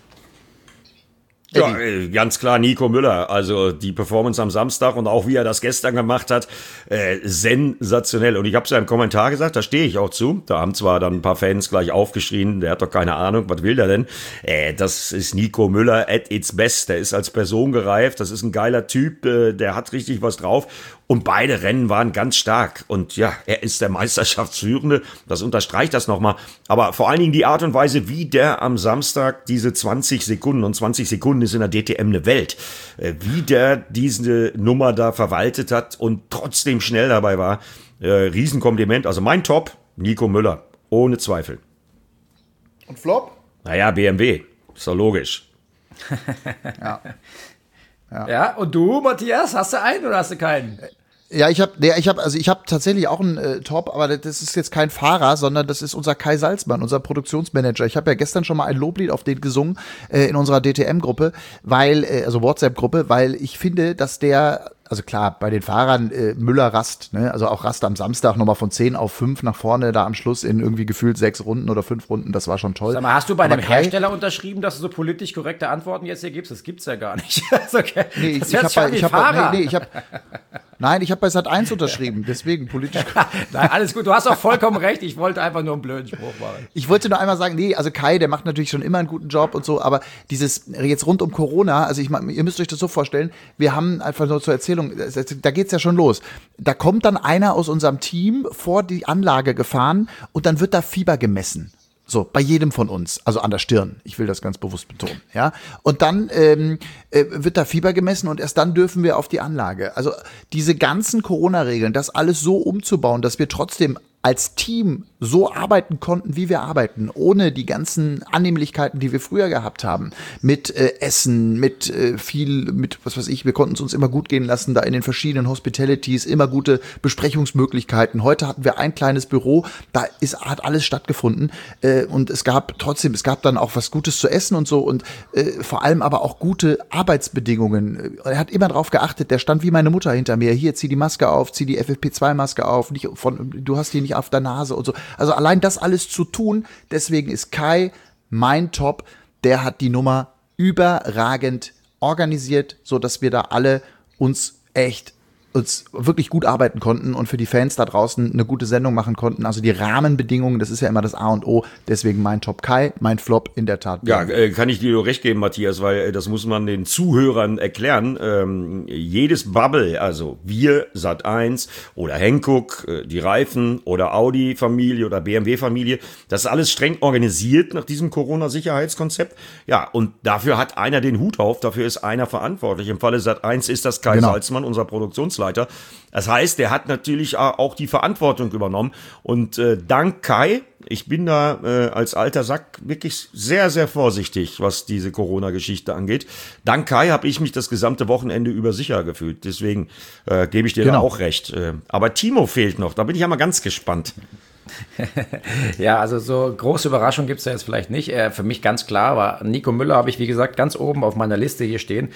Ja, äh, ganz klar Nico Müller. Also die Performance am Samstag und auch wie er das gestern gemacht hat, äh, sensationell. Und ich habe es ja im Kommentar gesagt, da stehe ich auch zu. Da haben zwar dann ein paar Fans gleich aufgeschrien, der hat doch keine Ahnung, was will der denn? Äh, das ist Nico Müller at its best. Der ist als Person gereift, das ist ein geiler Typ, äh, der hat richtig was drauf. Und beide Rennen waren ganz stark. Und ja, er ist der Meisterschaftsführende. Das unterstreicht das nochmal. Aber vor allen Dingen die Art und Weise, wie der am Samstag diese zwanzig Sekunden, und zwanzig Sekunden ist in der D T M eine Welt, äh, wie der diese Nummer da verwaltet hat und trotzdem schnell dabei war. Äh, Riesenkompliment. Also mein Top, Nico Müller. Ohne Zweifel. Und Flop? Naja, B M W. Ist doch logisch. Ja. Ja, und du, Matthias, hast du einen oder hast du keinen? Ja, ich habe, nee, ich habe, also ich habe tatsächlich auch einen äh, Top, aber das ist jetzt kein Fahrer, sondern das ist unser Kai Salzmann, unser Produktionsmanager. Ich habe ja gestern schon mal ein Loblied auf den gesungen äh, in unserer D T M-Gruppe, weil, äh, also WhatsApp-Gruppe, weil ich finde, dass der, also klar, bei den Fahrern äh, Müller Rast, ne, also auch Rast am Samstag nochmal von zehn auf fünf nach vorne, da am Schluss in irgendwie gefühlt sechs Runden oder fünf Runden, das war schon toll. Sag mal, hast du bei aber einem Kai, Hersteller unterschrieben, dass du so politisch korrekte Antworten jetzt hier gibst? Das gibt's ja gar nicht. Also, okay. Nee, ich, das ich habe bei, ich hab, Fahrer. nee, nee, ich hab, nein, ich habe bei Sat eins unterschrieben, deswegen politisch. Nein, alles gut, du hast auch vollkommen recht. Ich wollte einfach nur einen blöden Spruch machen. Ich wollte nur einmal sagen, nee, also Kai, der macht natürlich schon immer einen guten Job und so, aber dieses jetzt rund um Corona, also ich ihr müsst euch das so vorstellen, wir haben einfach nur zur Erzählung, da geht's ja schon los. Da kommt dann einer aus unserem Team vor die Anlage gefahren und dann wird da Fieber gemessen. So, bei jedem von uns, also an der Stirn. Ich will das ganz bewusst betonen, ja. Und dann ähm, äh, wird da Fieber gemessen und erst dann dürfen wir auf die Anlage. Also diese ganzen Corona-Regeln, das alles so umzubauen, dass wir trotzdem als Team so arbeiten konnten, wie wir arbeiten, ohne die ganzen Annehmlichkeiten, die wir früher gehabt haben, mit äh, Essen, mit äh, viel, mit was weiß ich, wir konnten es uns immer gut gehen lassen, da in den verschiedenen Hospitalities, immer gute Besprechungsmöglichkeiten. Heute hatten wir ein kleines Büro, da ist, hat alles stattgefunden äh, und es gab trotzdem, es gab dann auch was Gutes zu essen und so und äh, vor allem aber auch gute Arbeitsbedingungen. Er hat immer drauf geachtet, der stand wie meine Mutter hinter mir, hier, zieh die Maske auf, zieh die F F P zwei Maske auf, nicht von, du hast die nicht auf der Nase und so. Also allein das alles zu tun, deswegen ist Kai mein Top, der hat die Nummer überragend organisiert, so dass wir da alle uns echt uns wirklich gut arbeiten konnten und für die Fans da draußen eine gute Sendung machen konnten. Also die Rahmenbedingungen, das ist ja immer das A und O. Deswegen mein Top Kai, mein Flop in der Tat. Ja, äh, kann ich dir nur recht geben, Matthias, weil äh, das muss man den Zuhörern erklären. Ähm, jedes Bubble, also wir, Sat eins oder Hankook, äh, die Reifen oder Audi-Familie oder B M W-Familie, das ist alles streng organisiert nach diesem Corona-Sicherheitskonzept. Ja, und dafür hat einer den Hut auf, dafür ist einer verantwortlich. Im Falle Sat eins ist das Kai Genau. Salzmann, unser Produktionsleiter. Das heißt, der hat natürlich auch die Verantwortung übernommen. Und äh, dank Kai, ich bin da äh, als alter Sack wirklich sehr, sehr vorsichtig, was diese Corona-Geschichte angeht. Dank Kai habe ich mich das gesamte Wochenende über sicher gefühlt. Deswegen äh, gebe ich dir Genau. da auch recht. Äh, aber Timo fehlt noch, da bin ich ja mal ganz gespannt. Ja, also so große Überraschung gibt es da jetzt vielleicht nicht. Äh, für mich ganz klar war, Nico Müller habe ich, wie gesagt, ganz oben auf meiner Liste hier stehen.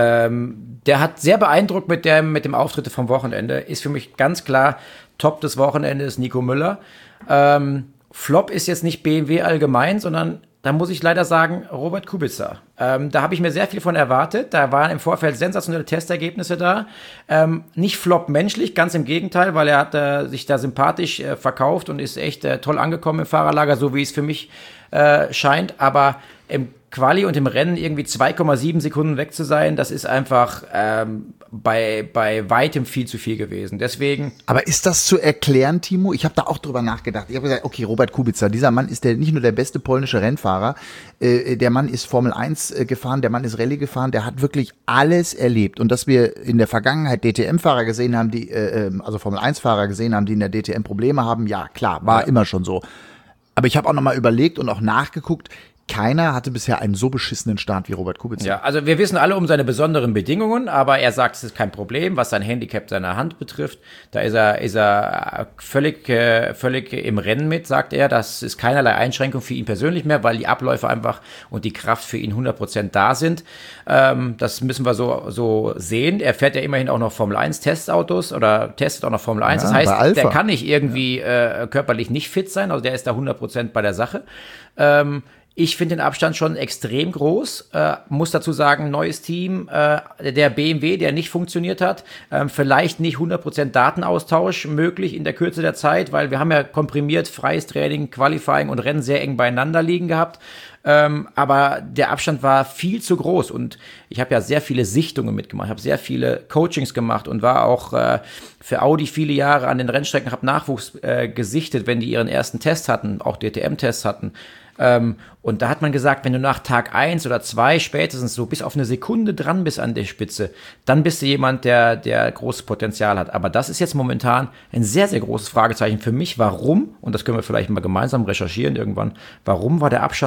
Ähm, der hat sehr beeindruckt mit dem, mit dem Auftritt vom Wochenende. Ist für mich ganz klar Top des Wochenendes Nico Müller. Ähm, Flop ist jetzt nicht B M W allgemein, sondern da muss ich leider sagen, Robert Kubica. Ähm, da habe ich mir sehr viel von erwartet. Da waren im Vorfeld sensationelle Testergebnisse da. Ähm, nicht Flop menschlich, ganz im Gegenteil, weil er hat äh, sich da sympathisch äh, verkauft und ist echt äh, toll angekommen im Fahrerlager, so wie es für mich äh, scheint. Aber im Quali und im Rennen irgendwie zwei Komma sieben Sekunden weg zu sein, das ist einfach ähm, bei, bei weitem viel zu viel gewesen. Deswegen. Aber ist das zu erklären, Timo? Ich habe da auch drüber nachgedacht. Ich habe gesagt, okay, Robert Kubica, dieser Mann ist der nicht nur der beste polnische Rennfahrer, äh, der Mann ist Formel eins äh, gefahren, der Mann ist Rallye gefahren, der hat wirklich alles erlebt. Und dass wir in der Vergangenheit D T M-Fahrer gesehen haben, die, äh, also Formel eins Fahrer gesehen haben, die in der D T M Probleme haben, ja, klar, war ja immer schon so. Aber ich habe auch nochmal überlegt und auch nachgeguckt, keiner hatte bisher einen so beschissenen Start wie Robert Kubica. Ja, also wir wissen alle um seine besonderen Bedingungen, aber er sagt, es ist kein Problem, was sein Handicap seiner Hand betrifft. Da ist er, ist er völlig, äh, völlig im Rennen mit, sagt er. Das ist keinerlei Einschränkung für ihn persönlich mehr, weil die Abläufe einfach und die Kraft für ihn hundert Prozent da sind. Ähm, das müssen wir so, so sehen. Er fährt ja immerhin auch noch Formel eins Testautos oder testet auch noch Formel eins. Ja, das heißt, bei Alpha. der kann nicht irgendwie äh, körperlich nicht fit sein, also der ist da hundert Prozent bei der Sache. Ähm, Ich finde den Abstand schon extrem groß. Äh, muss dazu sagen, neues Team, äh, der B M W, der nicht funktioniert hat. Ähm, vielleicht nicht hundert Prozent Datenaustausch möglich in der Kürze der Zeit, weil wir haben ja komprimiert freies Training, Qualifying und Rennen sehr eng beieinander liegen gehabt. Ähm, aber der Abstand war viel zu groß und ich habe ja sehr viele Sichtungen mitgemacht, habe sehr viele Coachings gemacht und war auch äh, für Audi viele Jahre an den Rennstrecken, habe Nachwuchs äh, gesichtet, wenn die ihren ersten Test hatten, auch D T M-Tests hatten. Ähm, und da hat man gesagt, wenn du nach Tag eins oder zwei spätestens so bis auf eine Sekunde dran bist an der Spitze, dann bist du jemand, der, der großes Potenzial hat. Aber das ist jetzt momentan ein sehr, sehr großes Fragezeichen für mich. Warum, und das können wir vielleicht mal gemeinsam recherchieren irgendwann, warum war der Abstand so groß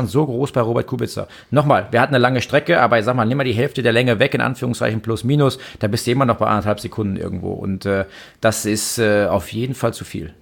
groß bei Robert Kubica. Nochmal, wir hatten eine lange Strecke, aber ich sag mal, nimm mal die Hälfte der Länge weg, in Anführungszeichen plus minus, da bist du immer noch bei anderthalb Sekunden irgendwo. Und äh, das ist äh, auf jeden Fall zu viel.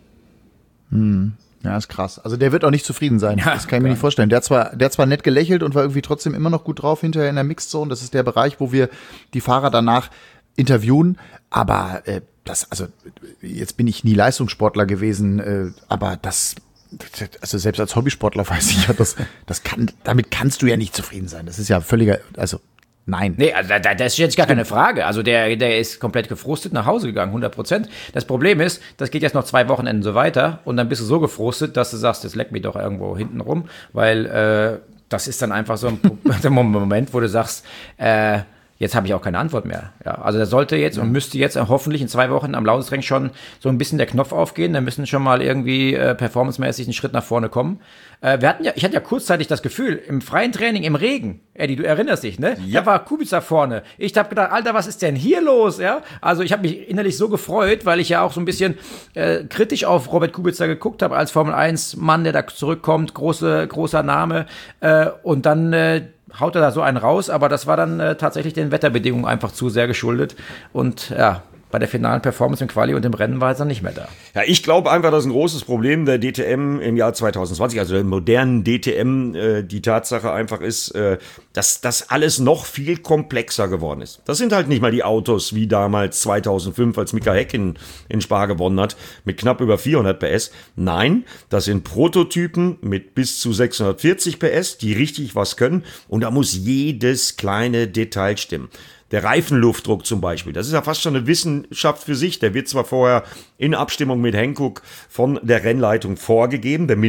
Hm. Ja, ist krass. Also der wird auch nicht zufrieden sein. Ja, das kann ich mir nicht vorstellen. Der hat zwar, der hat zwar nett gelächelt und war irgendwie trotzdem immer noch gut drauf hinterher in der Mixed-Zone. Das ist der Bereich, wo wir die Fahrer danach interviewen. Aber äh, das, also jetzt bin ich nie Leistungssportler gewesen, äh, aber das, also selbst als Hobbysportler weiß ich ja, das, das kann, damit kannst du ja nicht zufrieden sein. Das ist ja völliger, also nein. Nee, also da, das ist jetzt gar keine Frage. Also der, der ist komplett gefrustet nach Hause gegangen, hundert Prozent. Das Problem ist, das geht jetzt noch zwei Wochenenden so weiter und dann bist du so gefrustet, dass du sagst, das leckt mich doch irgendwo hinten rum, weil äh, das ist dann einfach so ein Moment, wo du sagst, äh, jetzt habe ich auch keine Antwort mehr. Ja, also da sollte jetzt und müsste jetzt hoffentlich in zwei Wochen am Lausitzring schon so ein bisschen der Knopf aufgehen. Da müssen schon mal irgendwie äh, performancemäßig einen Schritt nach vorne kommen. Äh, wir hatten ja, ich hatte ja kurzzeitig das Gefühl, im freien Training, im Regen, Eddie, du erinnerst dich, ne? Ja. Da war Kubica vorne. Ich habe gedacht, Alter, was ist denn hier los? Ja, also ich habe mich innerlich so gefreut, weil ich ja auch so ein bisschen äh, kritisch auf Robert Kubica geguckt habe als Formel eins Mann, der da zurückkommt, große, großer Name. Äh, und dann äh, haut er da so einen raus, aber das war dann äh, tatsächlich den Wetterbedingungen einfach zu sehr geschuldet. Und ja, bei der finalen Performance im Quali und im Rennen war er dann nicht mehr da. Ja, ich glaube einfach, dass ein großes Problem der D T M im Jahr zwanzig zwanzig, also der modernen D T M, äh, die Tatsache einfach ist, äh, dass das alles noch viel komplexer geworden ist. Das sind halt nicht mal die Autos wie damals zweitausendfünf, als Mika Häkkinen in Spa gewonnen hat, mit knapp über vierhundert P S. Nein, das sind Prototypen mit bis zu sechshundertvierzig P S, die richtig was können. Und da muss jedes kleine Detail stimmen. Der Reifenluftdruck zum Beispiel, das ist ja fast schon eine Wissenschaft für sich. Der wird zwar vorher in Abstimmung mit Hankook von der Rennleitung vorgegeben, der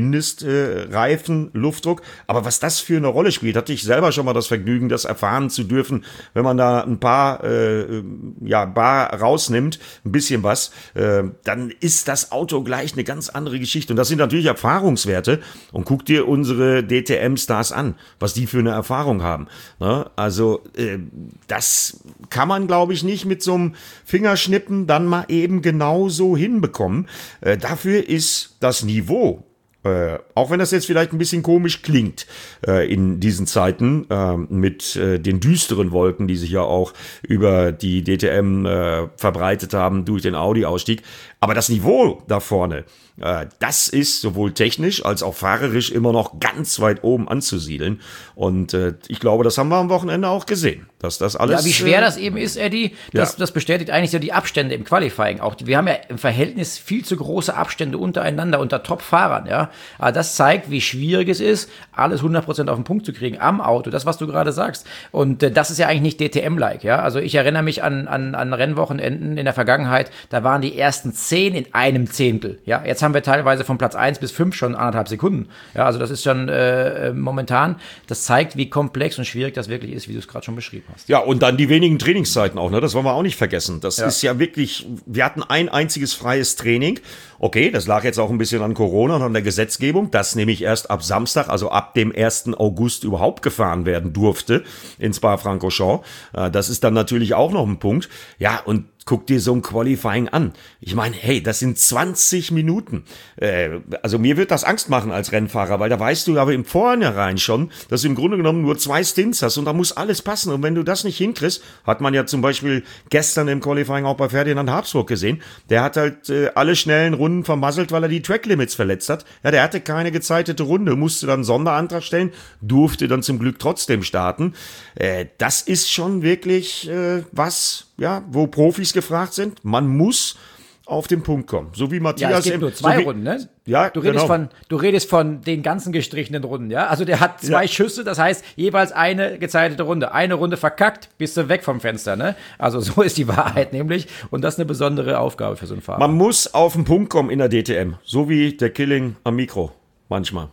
Mindestreifenluftdruck. Äh, aber was das für eine Rolle spielt, hatte ich selber schon mal das Vergnügen, das erfahren zu dürfen. Wenn man da ein paar äh, ja, Bar rausnimmt, ein bisschen was, äh, dann ist das Auto gleich eine ganz andere Geschichte. Und das sind natürlich Erfahrungswerte. Und guck dir unsere D T M-Stars an, was die für eine Erfahrung haben. Ne? Also äh, das kann man, glaube ich, nicht mit so einem Fingerschnippen dann mal eben genauso hinbekommen. Äh, dafür ist das Niveau, äh, auch wenn das jetzt vielleicht ein bisschen komisch klingt äh, in diesen Zeiten äh, mit äh, den düsteren Wolken, die sich ja auch über die D T M äh, verbreitet haben durch den Audi-Ausstieg. Aber das Niveau da vorne, äh, das ist sowohl technisch als auch fahrerisch immer noch ganz weit oben anzusiedeln. Und äh, ich glaube, das haben wir am Wochenende auch gesehen, dass das alles... Ja, wie schwer das eben ist, Eddie, das, ja. das bestätigt eigentlich so die Abstände im Qualifying auch. Wir haben ja im Verhältnis viel zu große Abstände untereinander, unter Top-Fahrern, ja. Aber das zeigt, wie schwierig es ist, alles hundert Prozent auf den Punkt zu kriegen am Auto, das, was du gerade sagst. Und äh, das ist ja eigentlich nicht D T M-like, ja. Also ich erinnere mich an, an, an Rennwochenenden in der Vergangenheit, da waren die ersten zehn in einem Zehntel, ja. Jetzt haben wir teilweise von Platz eins bis fünf schon anderthalb Sekunden, ja. Also das ist schon äh, momentan, das zeigt, wie komplex und schwierig das wirklich ist, wie du es gerade schon beschrieben hast. Ja, und dann die wenigen Trainingszeiten auch, ne? Das wollen wir auch nicht vergessen. Das Ja. ist ja wirklich, wir hatten ein einziges freies Training. Okay, das lag jetzt auch ein bisschen an Corona und an der Gesetzgebung, das nämlich erst ab Samstag, also ab dem ersten August überhaupt gefahren werden durfte in Spa-Francorchamps. Das ist dann natürlich auch noch ein Punkt. Ja, und guck dir so ein Qualifying an. Ich meine, hey, das sind zwanzig Minuten. Äh, also mir wird das Angst machen als Rennfahrer, weil da weißt du aber im Vornherein schon, dass du im Grunde genommen nur zwei Stints hast und da muss alles passen. Und wenn du das nicht hinkriegst, hat man ja zum Beispiel gestern im Qualifying auch bei Ferdinand Habsburg gesehen, der hat halt äh, alle schnellen Runden vermasselt, weil er die Track-Limits verletzt hat. Ja, der hatte keine gezeitete Runde, musste dann einen Sonderantrag stellen, durfte dann zum Glück trotzdem starten. Äh, das ist schon wirklich äh, was, ja, wo Profis gefragt sind. Man muss auf den Punkt kommen. So wie Matthias. Ja, es gibt im, nur zwei so wie, Runden, ne? Ja, du redest genau. von, du redest von den ganzen gestrichenen Runden, ja? Also der hat zwei Ja. Schüsse, das heißt jeweils eine gezeitete Runde. Eine Runde verkackt, bist du weg vom Fenster, ne? Also so ist die Wahrheit nämlich. Und das ist eine besondere Aufgabe für so einen Fahrer. Man muss auf den Punkt kommen in der D T M. So wie der Killing am Mikro. Manchmal.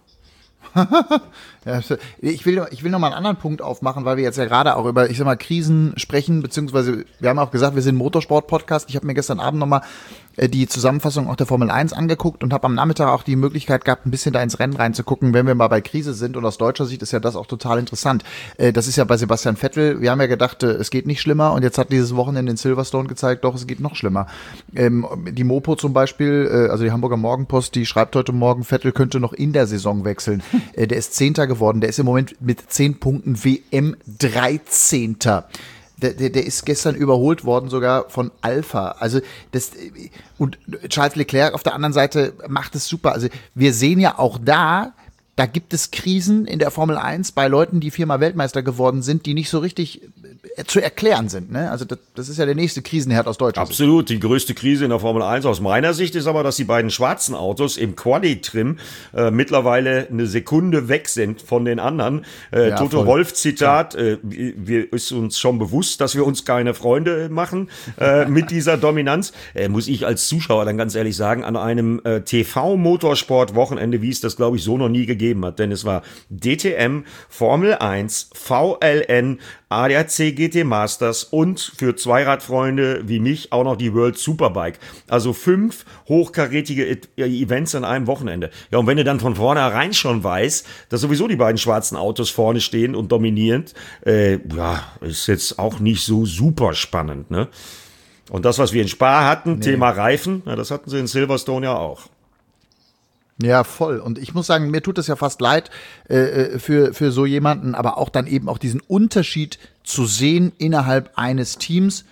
Ja, ich will, ich will noch mal einen anderen Punkt aufmachen, weil wir jetzt ja gerade auch über, ich sag mal, Krisen sprechen, beziehungsweise wir haben auch gesagt, wir sind ein Motorsport-Podcast. Ich habe mir gestern Abend noch mal die Zusammenfassung auch der Formel eins angeguckt und habe am Nachmittag auch die Möglichkeit gehabt, ein bisschen da ins Rennen reinzugucken, wenn wir mal bei Krise sind. Und aus deutscher Sicht ist ja das auch total interessant. Das ist ja bei Sebastian Vettel, wir haben ja gedacht, es geht nicht schlimmer und jetzt hat dieses Wochenende in Silverstone gezeigt, doch, es geht noch schlimmer. Die Mopo zum Beispiel, also die Hamburger Morgenpost, die schreibt heute Morgen, Vettel könnte noch in der Saison wechseln. Äh, der ist Zehnter geworden. Der ist im Moment mit zehn Punkten W M dreizehnter. Der, der, der ist gestern überholt worden sogar von Alpha. Also das und Charles Leclerc auf der anderen Seite macht es super. Also wir sehen ja auch da, da gibt es Krisen in der Formel eins bei Leuten, die viermal Weltmeister geworden sind, die nicht so richtig zu erklären sind. Ne? Also das, das ist ja der nächste Krisenherd aus Deutschland. Absolut. Die größte Krise in der Formel eins aus meiner Sicht ist aber, dass die beiden schwarzen Autos im Quali-Trim äh, mittlerweile eine Sekunde weg sind von den anderen. Äh, Ja, Toto voll. Wolff Zitat, äh, wir ist uns schon bewusst, dass wir uns keine Freunde machen äh, mit dieser Dominanz. Äh, muss ich als Zuschauer dann ganz ehrlich sagen, an einem äh, T V-Motorsport-Wochenende, wie es das, glaube ich, so noch nie gegeben hat. Denn es war D T M, Formel eins, V L N, A D A C G T Masters und für Zweiradfreunde wie mich auch noch die World Superbike. Also fünf hochkarätige E- Events an einem Wochenende. Ja, und wenn du dann von vornherein schon weißt, dass sowieso die beiden schwarzen Autos vorne stehen und dominierend, äh, ja, ist jetzt auch nicht so super spannend, ne? Und das, was wir in Spa hatten, Nee. Thema Reifen, ja, das hatten sie in Silverstone ja auch. Ja, voll. Und ich muss sagen, mir tut es ja fast leid äh, für, für so jemanden, aber auch dann eben auch diesen Unterschied zu sehen innerhalb eines Teams.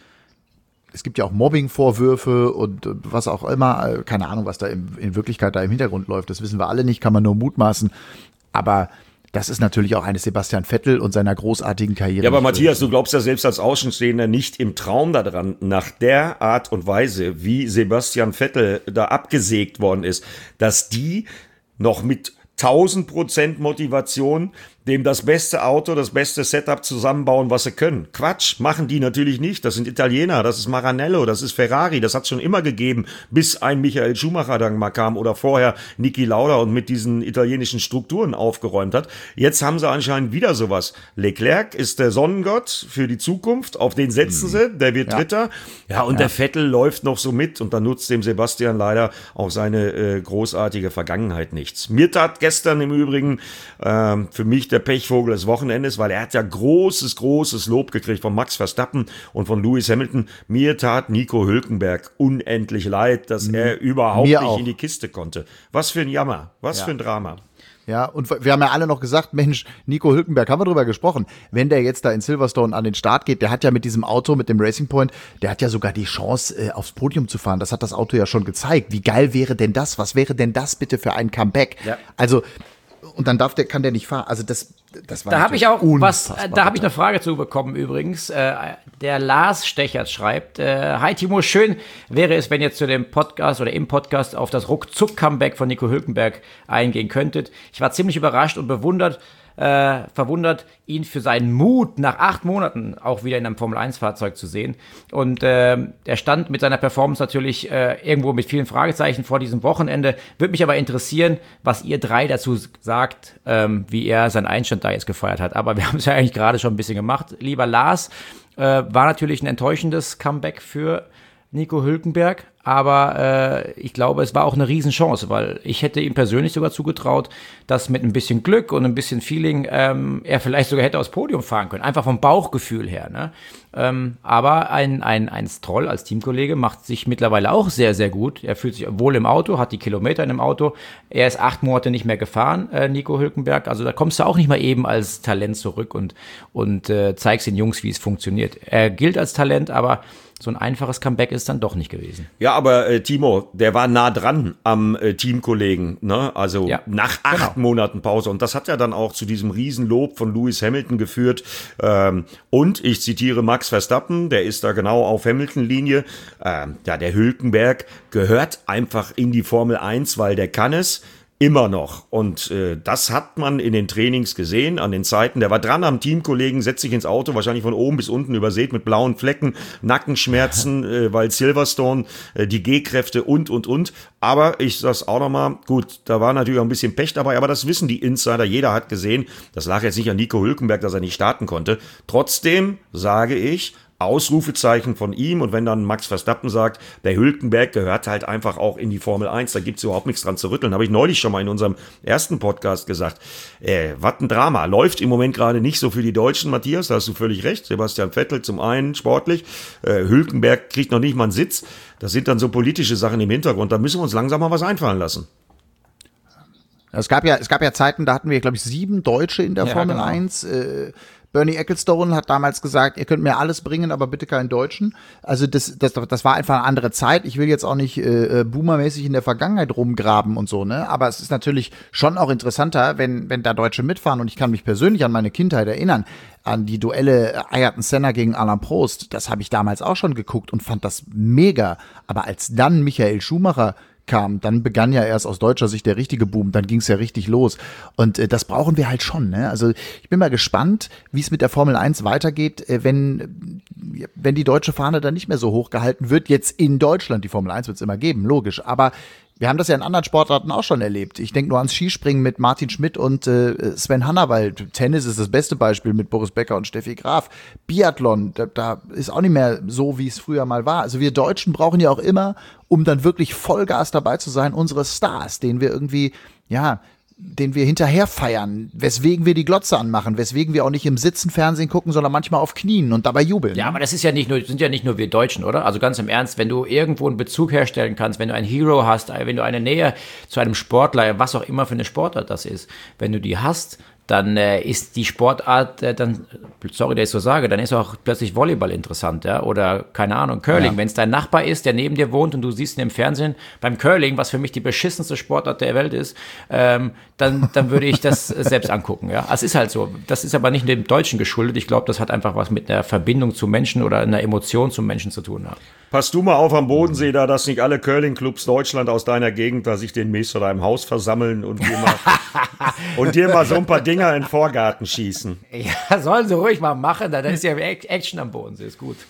Es gibt ja auch Mobbing-Vorwürfe und, und was auch immer. Äh, Keine Ahnung, was da im, in Wirklichkeit da im Hintergrund läuft. Das wissen wir alle nicht, kann man nur mutmaßen. Aber das ist natürlich auch eines Sebastian Vettel und seiner großartigen Karriere. Ja, aber nicht Matthias, du glaubst ja selbst als Außenstehender nicht im Traum daran, nach der Art und Weise, wie Sebastian Vettel da abgesägt worden ist, dass die noch mit tausend Prozent Motivation dem das beste Auto, das beste Setup zusammenbauen, was sie können. Quatsch, machen die natürlich nicht. Das sind Italiener, das ist Maranello, das ist Ferrari, das hat es schon immer gegeben, bis ein Michael Schumacher dann mal kam oder vorher Niki Lauda und mit diesen italienischen Strukturen aufgeräumt hat. Jetzt haben sie anscheinend wieder sowas. Leclerc ist der Sonnengott für die Zukunft, auf den setzen sie, der wird Dritter. Ja, und der Vettel läuft noch so mit und dann nutzt dem Sebastian leider auch seine äh, großartige Vergangenheit nichts. Mir tat gestern im Übrigen ähm, für mich der Pechvogel des Wochenendes, weil er hat ja großes, großes Lob gekriegt von Max Verstappen und von Lewis Hamilton. Mir tat Nico Hülkenberg unendlich leid, dass er überhaupt Mir nicht auch. in die Kiste konnte. Was für ein Jammer, was Ja. für ein Drama. Ja, und wir haben ja alle noch gesagt, Mensch, Nico Hülkenberg, haben wir drüber gesprochen, wenn der jetzt da in Silverstone an den Start geht, der hat ja mit diesem Auto, mit dem Racing Point, der hat ja sogar die Chance, äh, aufs Podium zu fahren. Das hat das Auto ja schon gezeigt. Wie geil wäre denn das? Was wäre denn das bitte für ein Comeback? Ja. Also, und dann darf der, kann der nicht fahren. Also das, das war Da habe ich auch was, unfassbar da habe ich bitter. eine Frage zu bekommen übrigens. Äh, der Lars Stechert schreibt, äh, hi Timo, schön wäre es, wenn ihr zu dem Podcast oder im Podcast auf das Ruckzuck-Comeback von Nico Hülkenberg eingehen könntet. Ich war ziemlich überrascht und bewundert, äh, verwundert, ihn für seinen Mut nach acht Monaten auch wieder in einem Formel eins Fahrzeug zu sehen. Und äh, er stand mit seiner Performance natürlich äh, irgendwo mit vielen Fragezeichen vor diesem Wochenende. Würde mich aber interessieren, was ihr drei dazu sagt, ähm, wie er seinen Einstand da jetzt gefeiert hat. Aber wir haben es ja eigentlich gerade schon ein bisschen gemacht. Lieber Lars, äh, war natürlich ein enttäuschendes Comeback für Nico Hülkenberg, aber äh, ich glaube, es war auch eine Riesenchance, weil ich hätte ihm persönlich sogar zugetraut, dass mit ein bisschen Glück und ein bisschen Feeling ähm, er vielleicht sogar hätte aufs Podium fahren können, einfach vom Bauchgefühl her. Ne? Ähm, aber ein, ein, ein Stroll als Teamkollege macht sich mittlerweile auch sehr, sehr gut. Er fühlt sich wohl im Auto, hat die Kilometer in dem Auto. Er ist acht Monate nicht mehr gefahren, äh, Nico Hülkenberg. Also da kommst du auch nicht mal eben als Talent zurück und, und äh, zeigst den Jungs, wie es funktioniert. Er gilt als Talent, aber so ein einfaches Comeback ist dann doch nicht gewesen. Ja, aber äh, Timo, der war nah dran am äh, Teamkollegen, ne? Also Ja, nach acht genau. Monaten Pause. Und das hat ja dann auch zu diesem Riesenlob von Lewis Hamilton geführt. Ähm, und ich zitiere Max Verstappen, der ist da genau auf Hamilton-Linie. Ähm, ja, der Hülkenberg gehört einfach in die Formel eins, weil der kann es. Immer noch. Und äh, das hat man in den Trainings gesehen, an den Zeiten. Der war dran am Teamkollegen, setzt sich ins Auto, wahrscheinlich von oben bis unten übersät mit blauen Flecken, Nackenschmerzen, äh, weil Silverstone, äh, die G-Kräfte und, und, und. Aber ich sag's auch nochmal, gut, da war natürlich auch ein bisschen Pech dabei, aber das wissen die Insider, jeder hat gesehen. Das lag jetzt nicht an Nico Hülkenberg, dass er nicht starten konnte. Trotzdem sage ich, Ausrufezeichen von ihm, und wenn dann Max Verstappen sagt, der Hülkenberg gehört halt einfach auch in die Formel eins, da gibt's überhaupt nichts dran zu rütteln. Habe ich neulich schon mal in unserem ersten Podcast gesagt. Äh, was ein Drama. Läuft im Moment gerade nicht so für die Deutschen, Matthias, da hast du völlig recht. Sebastian Vettel zum einen sportlich, äh, Hülkenberg kriegt noch nicht mal einen Sitz. Das sind dann so politische Sachen im Hintergrund, da müssen wir uns langsam mal was einfallen lassen. Es gab ja, es gab ja Zeiten, da hatten wir, glaube ich, sieben Deutsche in der Ja, Formel genau. eins. Äh, Bernie Ecclestone hat damals gesagt, ihr könnt mir alles bringen, aber bitte keinen Deutschen. Also das, das, das war einfach eine andere Zeit. Ich will jetzt auch nicht äh, boomermäßig in der Vergangenheit rumgraben und so, ne? Aber es ist natürlich schon auch interessanter, wenn, wenn da Deutsche mitfahren. Und ich kann mich persönlich an meine Kindheit erinnern, an die Duelle Ayrton Senna gegen Alain Prost. Das habe ich damals auch schon geguckt und fand das mega. Aber als dann Michael Schumacher kam, dann begann ja erst aus deutscher Sicht der richtige Boom, dann ging es ja richtig los. Und äh, das brauchen wir halt schon, ne? Also ich bin mal gespannt, wie es mit der Formel eins weitergeht, äh, wenn, wenn die deutsche Fahne dann nicht mehr so hoch gehalten wird. Jetzt in Deutschland, die Formel eins wird es immer geben, logisch. Aber wir haben das ja in anderen Sportarten auch schon erlebt. Ich denke nur ans Skispringen mit Martin Schmidt und äh, Sven Hannawald. Tennis ist das beste Beispiel mit Boris Becker und Steffi Graf. Biathlon, da, da ist auch nicht mehr so, wie es früher mal war. Also wir Deutschen brauchen ja auch immer, um dann wirklich Vollgas dabei zu sein, unsere Stars, denen wir irgendwie, ja, den wir hinterher feiern, weswegen wir die Glotze anmachen, weswegen wir auch nicht im Sitzen Fernsehen gucken, sondern manchmal auf Knien und dabei jubeln. Ja, aber das ist ja nicht nur, sind ja nicht nur wir Deutschen, oder? Also ganz im Ernst, wenn du irgendwo einen Bezug herstellen kannst, wenn du einen Hero hast, wenn du eine Nähe zu einem Sportler, was auch immer für eine Sportart das ist, wenn du die hast, dann äh, ist die Sportart, äh, dann, sorry, dass ich so sage, dann ist auch plötzlich Volleyball interessant, ja, oder, keine Ahnung, Curling. Ja. Wenn es dein Nachbar ist, der neben dir wohnt und du siehst ihn im Fernsehen beim Curling, was für mich die beschissenste Sportart der Welt ist, ähm, dann, dann würde ich das selbst angucken, ja. Es ist halt so. Das ist aber nicht dem Deutschen geschuldet. Ich glaube, das hat einfach was mit einer Verbindung zu Menschen oder einer Emotion zum Menschen zu tun. Ja. Pass du mal auf am Bodensee da, dass nicht alle Curling-Clubs Deutschland aus deiner Gegend da sich den Mist oder im Haus versammeln und dir mal, und dir mal so ein paar Dinger in den Vorgarten schießen. Ja, sollen sie ruhig mal machen, da ist ja Action am Bodensee, ist gut.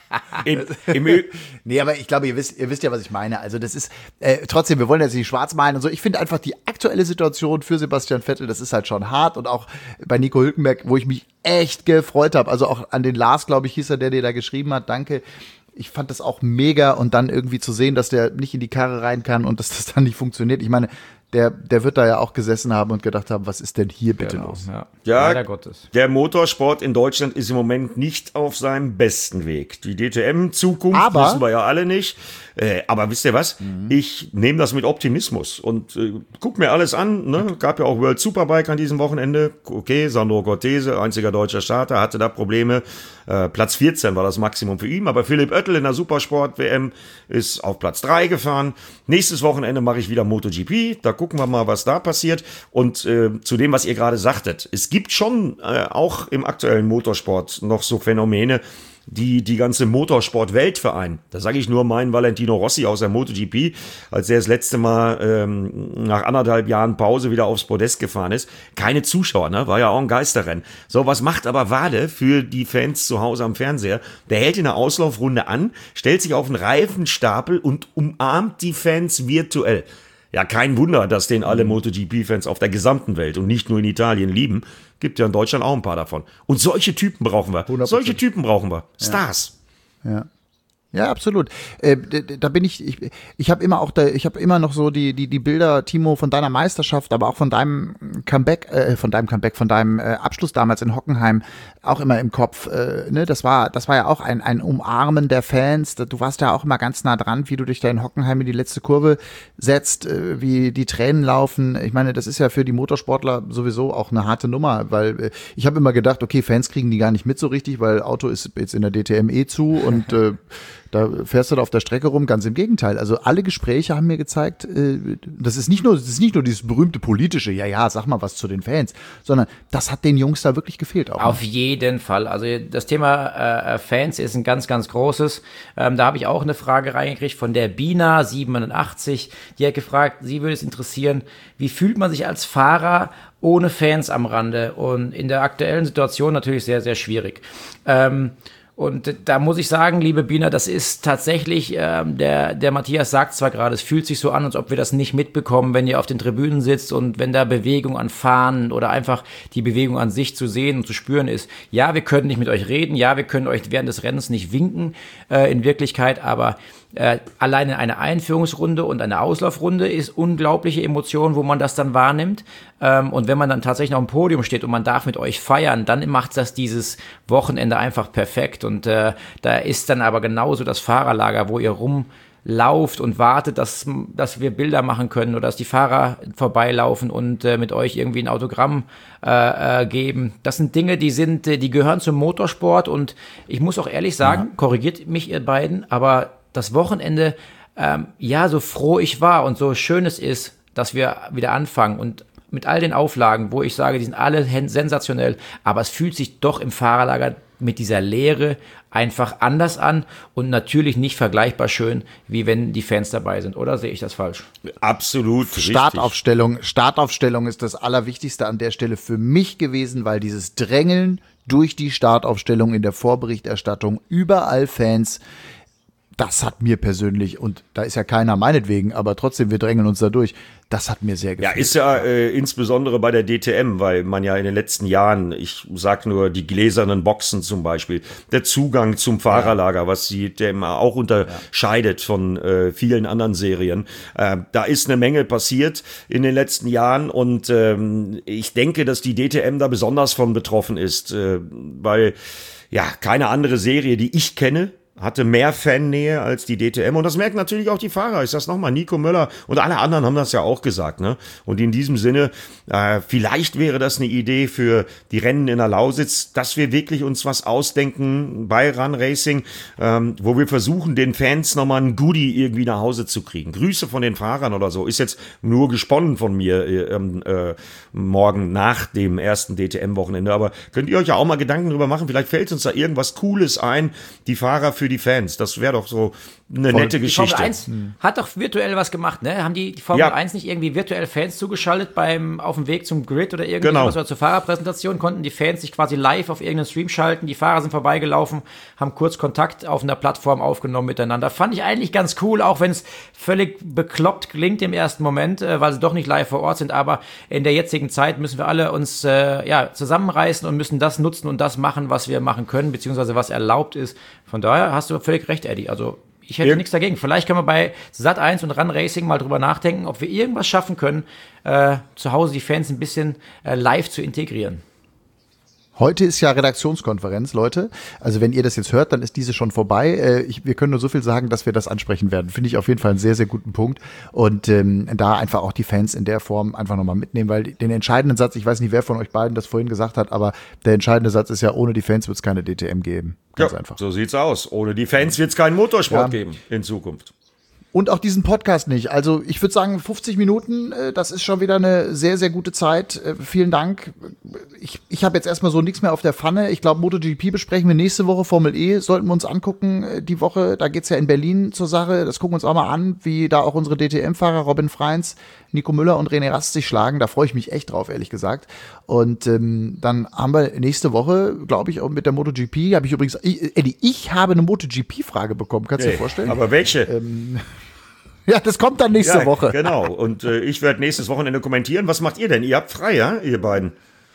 In, im Ü Nee, aber ich glaube, ihr wisst, ihr wisst ja, was ich meine. Also das ist, äh, trotzdem, wir wollen jetzt nicht schwarz malen und so. Ich finde einfach die aktuelle Situation für Sebastian Vettel, das ist halt schon hart. Und auch bei Nico Hülkenberg, wo ich mich echt gefreut habe. Also auch an den Lars, glaube ich, hieß er, der dir da geschrieben hat. Danke. Ich fand das auch mega und dann irgendwie zu sehen, dass der nicht in die Karre rein kann und dass das dann nicht funktioniert. Ich meine, der, der wird da ja auch gesessen haben und gedacht haben, was ist denn hier bitte Genau, los? ja. Ja, Leider Gottes. der Motorsport in Deutschland ist im Moment nicht auf seinem besten Weg. Die D T M-Zukunft Aber- wissen wir ja alle nicht. Äh, aber wisst ihr was? Mhm. Ich nehme das mit Optimismus und äh, guck mir alles an. Ne? Gab ja auch World Superbike an diesem Wochenende. Okay, Sandro Cortese, einziger deutscher Starter, hatte da Probleme. Äh, Platz vierzehn war das Maximum für ihn. Aber Philipp Oettel in der Supersport-W M ist auf Platz drei gefahren. Nächstes Wochenende mache ich wieder MotoGP. Da gucken wir mal, was da passiert. Und äh, zu dem, was ihr gerade sagtet. Es gibt schon äh, auch im aktuellen Motorsport noch so Phänomene, die die ganze Motorsport-Welt vereinen. Da sage ich nur meinen Valentino Rossi aus der MotoGP, als er das letzte Mal ähm, nach anderthalb Jahren Pause wieder aufs Podest gefahren ist. Keine Zuschauer, ne? War ja auch ein Geisterrennen. So, was macht aber Wade für die Fans zu Hause am Fernseher? Der hält in der Auslaufrunde an, stellt sich auf einen Reifenstapel und umarmt die Fans virtuell. Ja, kein Wunder, dass den alle MotoGP-Fans auf der gesamten Welt und nicht nur in Italien lieben. Gibt ja in Deutschland auch ein paar davon. Und solche Typen brauchen wir. hundert Prozent. Solche Typen brauchen wir. Stars. Ja. Ja, absolut. Äh, da bin ich, ich, ich habe immer auch, da, ich habe immer noch so die, die, die Bilder, Timo, von deiner Meisterschaft, aber auch von deinem Comeback, äh, von deinem Comeback, von deinem äh, Abschluss damals in Hockenheim auch immer im Kopf. Äh, ne, das war, das war ja auch ein, ein Umarmen der Fans. Du warst ja auch immer ganz nah dran, wie du dich da in Hockenheim in die letzte Kurve setzt, äh, wie die Tränen laufen. Ich meine, das ist ja für die Motorsportler sowieso auch eine harte Nummer, weil äh, ich habe immer gedacht, okay, Fans kriegen die gar nicht mit so richtig, weil Auto ist jetzt in der D T M eh zu und äh, da fährst du da auf der Strecke rum, ganz im Gegenteil. Also alle Gespräche haben mir gezeigt, äh, das ist nicht nur, das ist nicht nur dieses berühmte politische, ja, ja, sag mal was zu den Fans, sondern das hat den Jungs da wirklich gefehlt auch. Auf jeden Fall. Also das Thema äh, Fans ist ein ganz, ganz großes. Ähm, da habe ich auch eine Frage reingekriegt von der Bina siebenundachtzig. Die hat gefragt, sie würde es interessieren, wie fühlt man sich als Fahrer ohne Fans am Rande? Und in der aktuellen Situation natürlich sehr, sehr schwierig. Ähm, Und da muss ich sagen, liebe Bina, das ist tatsächlich, ähm, der, der Matthias sagt zwar gerade, es fühlt sich so an, als ob wir das nicht mitbekommen, wenn ihr auf den Tribünen sitzt und wenn da Bewegung an Fahnen oder einfach die Bewegung an sich zu sehen und zu spüren ist. Ja, wir können nicht mit euch reden, ja, wir können euch während des Rennens nicht winken, äh, in Wirklichkeit, aber äh, alleine eine Einführungsrunde und eine Auslaufrunde ist unglaubliche Emotion, wo man das dann wahrnimmt. Ähm, und wenn man dann tatsächlich auf dem Podium steht und man darf mit euch feiern, dann macht das dieses Wochenende einfach perfekt. Und äh, da ist dann aber genauso das Fahrerlager, wo ihr rum lauft und wartet, dass, dass wir Bilder machen können oder dass die Fahrer vorbeilaufen und äh, mit euch irgendwie ein Autogramm äh, äh, geben. Das sind Dinge, die sind, die gehören zum Motorsport und ich muss auch ehrlich sagen, ja. korrigiert mich ihr beiden, aber das Wochenende, ähm, ja, so froh ich war und so schön es ist, dass wir wieder anfangen und mit all den Auflagen, wo ich sage, die sind alle sensationell, aber es fühlt sich doch im Fahrerlager mit dieser Leere einfach anders an und natürlich nicht vergleichbar schön, wie wenn die Fans dabei sind. Oder sehe ich das falsch? Absolut. Startaufstellung, Startaufstellung ist das Allerwichtigste an der Stelle für mich gewesen, weil dieses Drängeln durch die Startaufstellung in der Vorberichterstattung, überall Fans, das hat mir persönlich, und da ist ja keiner meinetwegen, aber trotzdem, wir drängeln uns da durch, das hat mir sehr gefallen. Ja, ist ja äh, insbesondere bei der D T M, weil man ja in den letzten Jahren, ich sag nur die gläsernen Boxen zum Beispiel, der Zugang zum Fahrerlager, ja. was die D T M auch unterscheidet ja. von äh, vielen anderen Serien. Äh, da ist eine Menge passiert in den letzten Jahren und ähm, ich denke, dass die D T M da besonders von betroffen ist, äh, weil ja keine andere Serie, die ich kenne, hatte mehr Fannähe als die D T M und das merken natürlich auch die Fahrer. Ich sag's nochmal, Nico Möller und alle anderen haben das ja auch gesagt, ne? Und in diesem Sinne, äh, vielleicht wäre das eine Idee für die Rennen in der Lausitz, dass wir wirklich uns was ausdenken bei Run Racing, ähm, wo wir versuchen, den Fans nochmal ein Goodie irgendwie nach Hause zu kriegen. Grüße von den Fahrern oder so. Ist jetzt nur gesponnen von mir äh, äh, morgen nach dem ersten D T M-Wochenende. Aber könnt ihr euch ja auch mal Gedanken drüber machen. Vielleicht fällt uns da irgendwas Cooles ein, die Fahrer für die Fans. Das wäre doch so eine Voll. nette Geschichte. Die Formel eins hm. hat doch virtuell was gemacht, ne? Haben die, die Formel ja. eins nicht irgendwie virtuell Fans zugeschaltet beim auf dem Weg zum Grid oder irgendwas genau. oder zur Fahrerpräsentation? Konnten die Fans sich quasi live auf irgendeinen Stream schalten? Die Fahrer sind vorbeigelaufen, haben kurz Kontakt auf einer Plattform aufgenommen miteinander. Fand ich eigentlich ganz cool, auch wenn es völlig bekloppt klingt im ersten Moment, äh, weil sie doch nicht live vor Ort sind. Aber in der jetzigen Zeit müssen wir alle uns äh, ja, zusammenreißen und müssen das nutzen und das machen, was wir machen können, beziehungsweise was erlaubt ist. Von daher hast du völlig recht, Eddie. Also ich hätte ja. nichts dagegen. Vielleicht können wir bei Sat eins und Run Racing mal drüber nachdenken, ob wir irgendwas schaffen können, äh, zu Hause die Fans ein bisschen äh, live zu integrieren. Heute ist ja Redaktionskonferenz, Leute. Also wenn ihr das jetzt hört, dann ist diese schon vorbei. Äh, ich, wir können nur so viel sagen, dass wir das ansprechen werden. Finde ich auf jeden Fall einen sehr, sehr guten Punkt. Und ähm, da einfach auch die Fans in der Form einfach nochmal mitnehmen, weil den entscheidenden Satz, ich weiß nicht, wer von euch beiden das vorhin gesagt hat, aber der entscheidende Satz ist ja, ohne die Fans wird es keine D T M geben. Ganz ja, einfach. So sieht's aus. Ohne die Fans wird es keinen Motorsport ja. geben in Zukunft. Und auch diesen Podcast nicht. Also ich würde sagen, fünfzig Minuten, äh, das ist schon wieder eine sehr, sehr gute Zeit. Äh, vielen Dank. Ich, ich habe jetzt erstmal so nichts mehr auf der Pfanne. Ich glaube, MotoGP besprechen wir nächste Woche. Formel E sollten wir uns angucken äh, die Woche. Da geht's ja in Berlin zur Sache. Das gucken wir uns auch mal an, wie da auch unsere D T M-Fahrer Robin Freins, Nico Müller und René Rast sich schlagen. Da freue ich mich echt drauf, ehrlich gesagt. Und ähm, dann haben wir nächste Woche, glaube ich, auch mit der MotoGP, habe ich übrigens, ich, Eddie, ich habe eine MotoGP-Frage bekommen. Kannst du hey, dir vorstellen? Aber welche? Ähm, Ja, das kommt dann nächste ja, Woche. Genau. Und äh, ich werde nächstes Wochenende kommentieren. Was macht ihr denn? Ihr habt frei, ja, ihr beiden?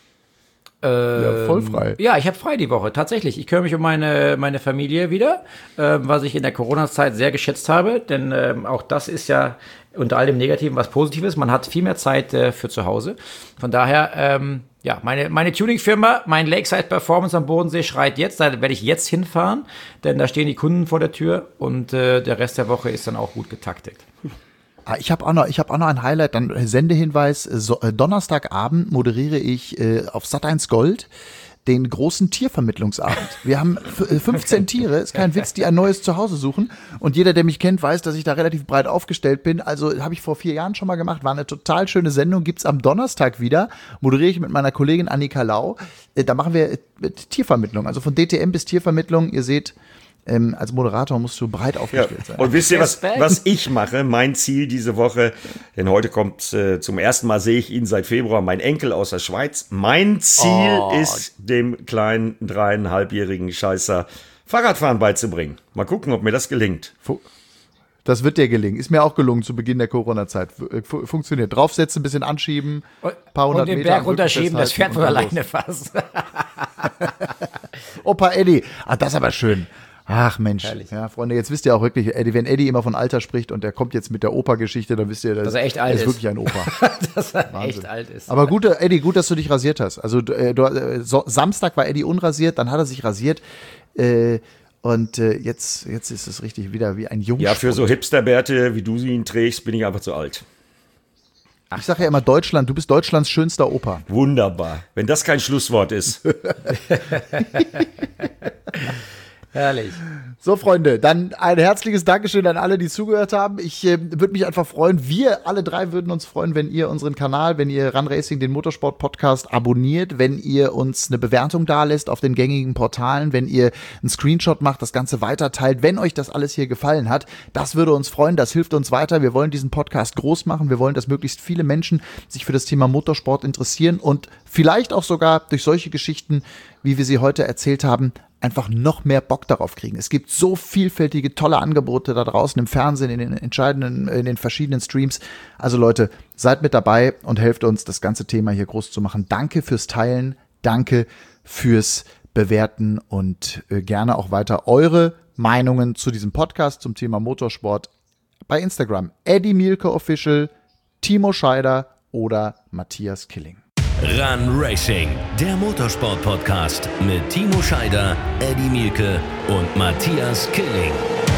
Ähm, ja, voll frei. Ja, ich habe frei die Woche, tatsächlich. Ich kümmere mich um meine, meine Familie wieder, äh, was ich in der Corona-Zeit sehr geschätzt habe, denn äh, auch das ist ja unter all dem Negativen was Positives. Man hat viel mehr Zeit äh, für zu Hause. Von daher, ähm, ja, meine, meine Tuning-Firma, mein Lakeside Performance am Bodensee schreit jetzt, da werde ich jetzt hinfahren, denn da stehen die Kunden vor der Tür und äh, der Rest der Woche ist dann auch gut getaktet. Ich habe auch noch, ich habe auch noch ein Highlight, dann Sendehinweis. So, äh, Donnerstagabend moderiere ich äh, auf Sat eins Gold den großen Tiervermittlungsabend. Wir haben fünfzehn Tiere, ist kein Witz, die ein neues Zuhause suchen. Und jeder, der mich kennt, weiß, dass ich da relativ breit aufgestellt bin. Also habe ich vor vier Jahren schon mal gemacht. War eine total schöne Sendung. Gibt's am Donnerstag wieder. Moderiere ich mit meiner Kollegin Annika Lau. Da machen wir Tiervermittlung. Also von D T M bis Tiervermittlung. Ihr seht, Ähm, als Moderator musst du breit aufgestellt ja. sein. Und wisst ihr, was, was ich mache? Mein Ziel diese Woche, denn heute kommt äh, zum ersten Mal, sehe ich ihn seit Februar, mein Enkel aus der Schweiz. Mein Ziel oh. ist, dem kleinen dreieinhalbjährigen Scheißer Fahrradfahren beizubringen. Mal gucken, ob mir das gelingt. Das wird dir gelingen. Ist mir auch gelungen zu Beginn der Corona-Zeit. F- funktioniert. Draufsetzen, ein bisschen anschieben, ein paar hundert Meter. Und den Meter Berg runterschieben, das fährt von alleine fast. Opa Eddie. Ah, das ist aber schön. Ach Mensch, Herrlich. Ja, Freunde, jetzt wisst ihr auch wirklich, Eddie, wenn Eddie immer von Alter spricht und der kommt jetzt mit der Opa-Geschichte, dann wisst ihr, das, dass er echt alt ist, ist. wirklich ein Opa. Dass er Wahnsinn. Echt alt ist. Aber gut, Eddie, gut, dass du dich rasiert hast. Also du, äh, du, so, Samstag war Eddie unrasiert, dann hat er sich rasiert äh, Und äh, jetzt, jetzt ist es richtig wieder wie ein Jungspund. Ja, für so Hipsterbärte, wie du sie ihn trägst, bin ich einfach zu alt. Ich sage ja immer Deutschland, du bist Deutschlands schönster Opa. Wunderbar. Wenn das kein Schlusswort ist. Herrlich. So, Freunde, dann ein herzliches Dankeschön an alle, die zugehört haben. Ich äh, würde mich einfach freuen, wir alle drei würden uns freuen, wenn ihr unseren Kanal, wenn ihr Run Racing, den Motorsport-Podcast abonniert, wenn ihr uns eine Bewertung dalässt auf den gängigen Portalen, wenn ihr einen Screenshot macht, das Ganze weiterteilt, wenn euch das alles hier gefallen hat. Das würde uns freuen, das hilft uns weiter. Wir wollen diesen Podcast groß machen. Wir wollen, dass möglichst viele Menschen sich für das Thema Motorsport interessieren und vielleicht auch sogar durch solche Geschichten, wie wir sie heute erzählt haben, einfach noch mehr Bock darauf kriegen. Es gibt so vielfältige, tolle Angebote da draußen im Fernsehen, in den entscheidenden, in den verschiedenen Streams. Also Leute, seid mit dabei und helft uns, das ganze Thema hier groß zu machen. Danke fürs Teilen, danke fürs Bewerten und äh, gerne auch weiter eure Meinungen zu diesem Podcast zum Thema Motorsport bei Instagram. Eddie Mielke Official, Timo Scheider oder Matthias Killing. Run Racing, der Motorsport-Podcast mit Timo Scheider, Eddie Mielke und Matthias Killing.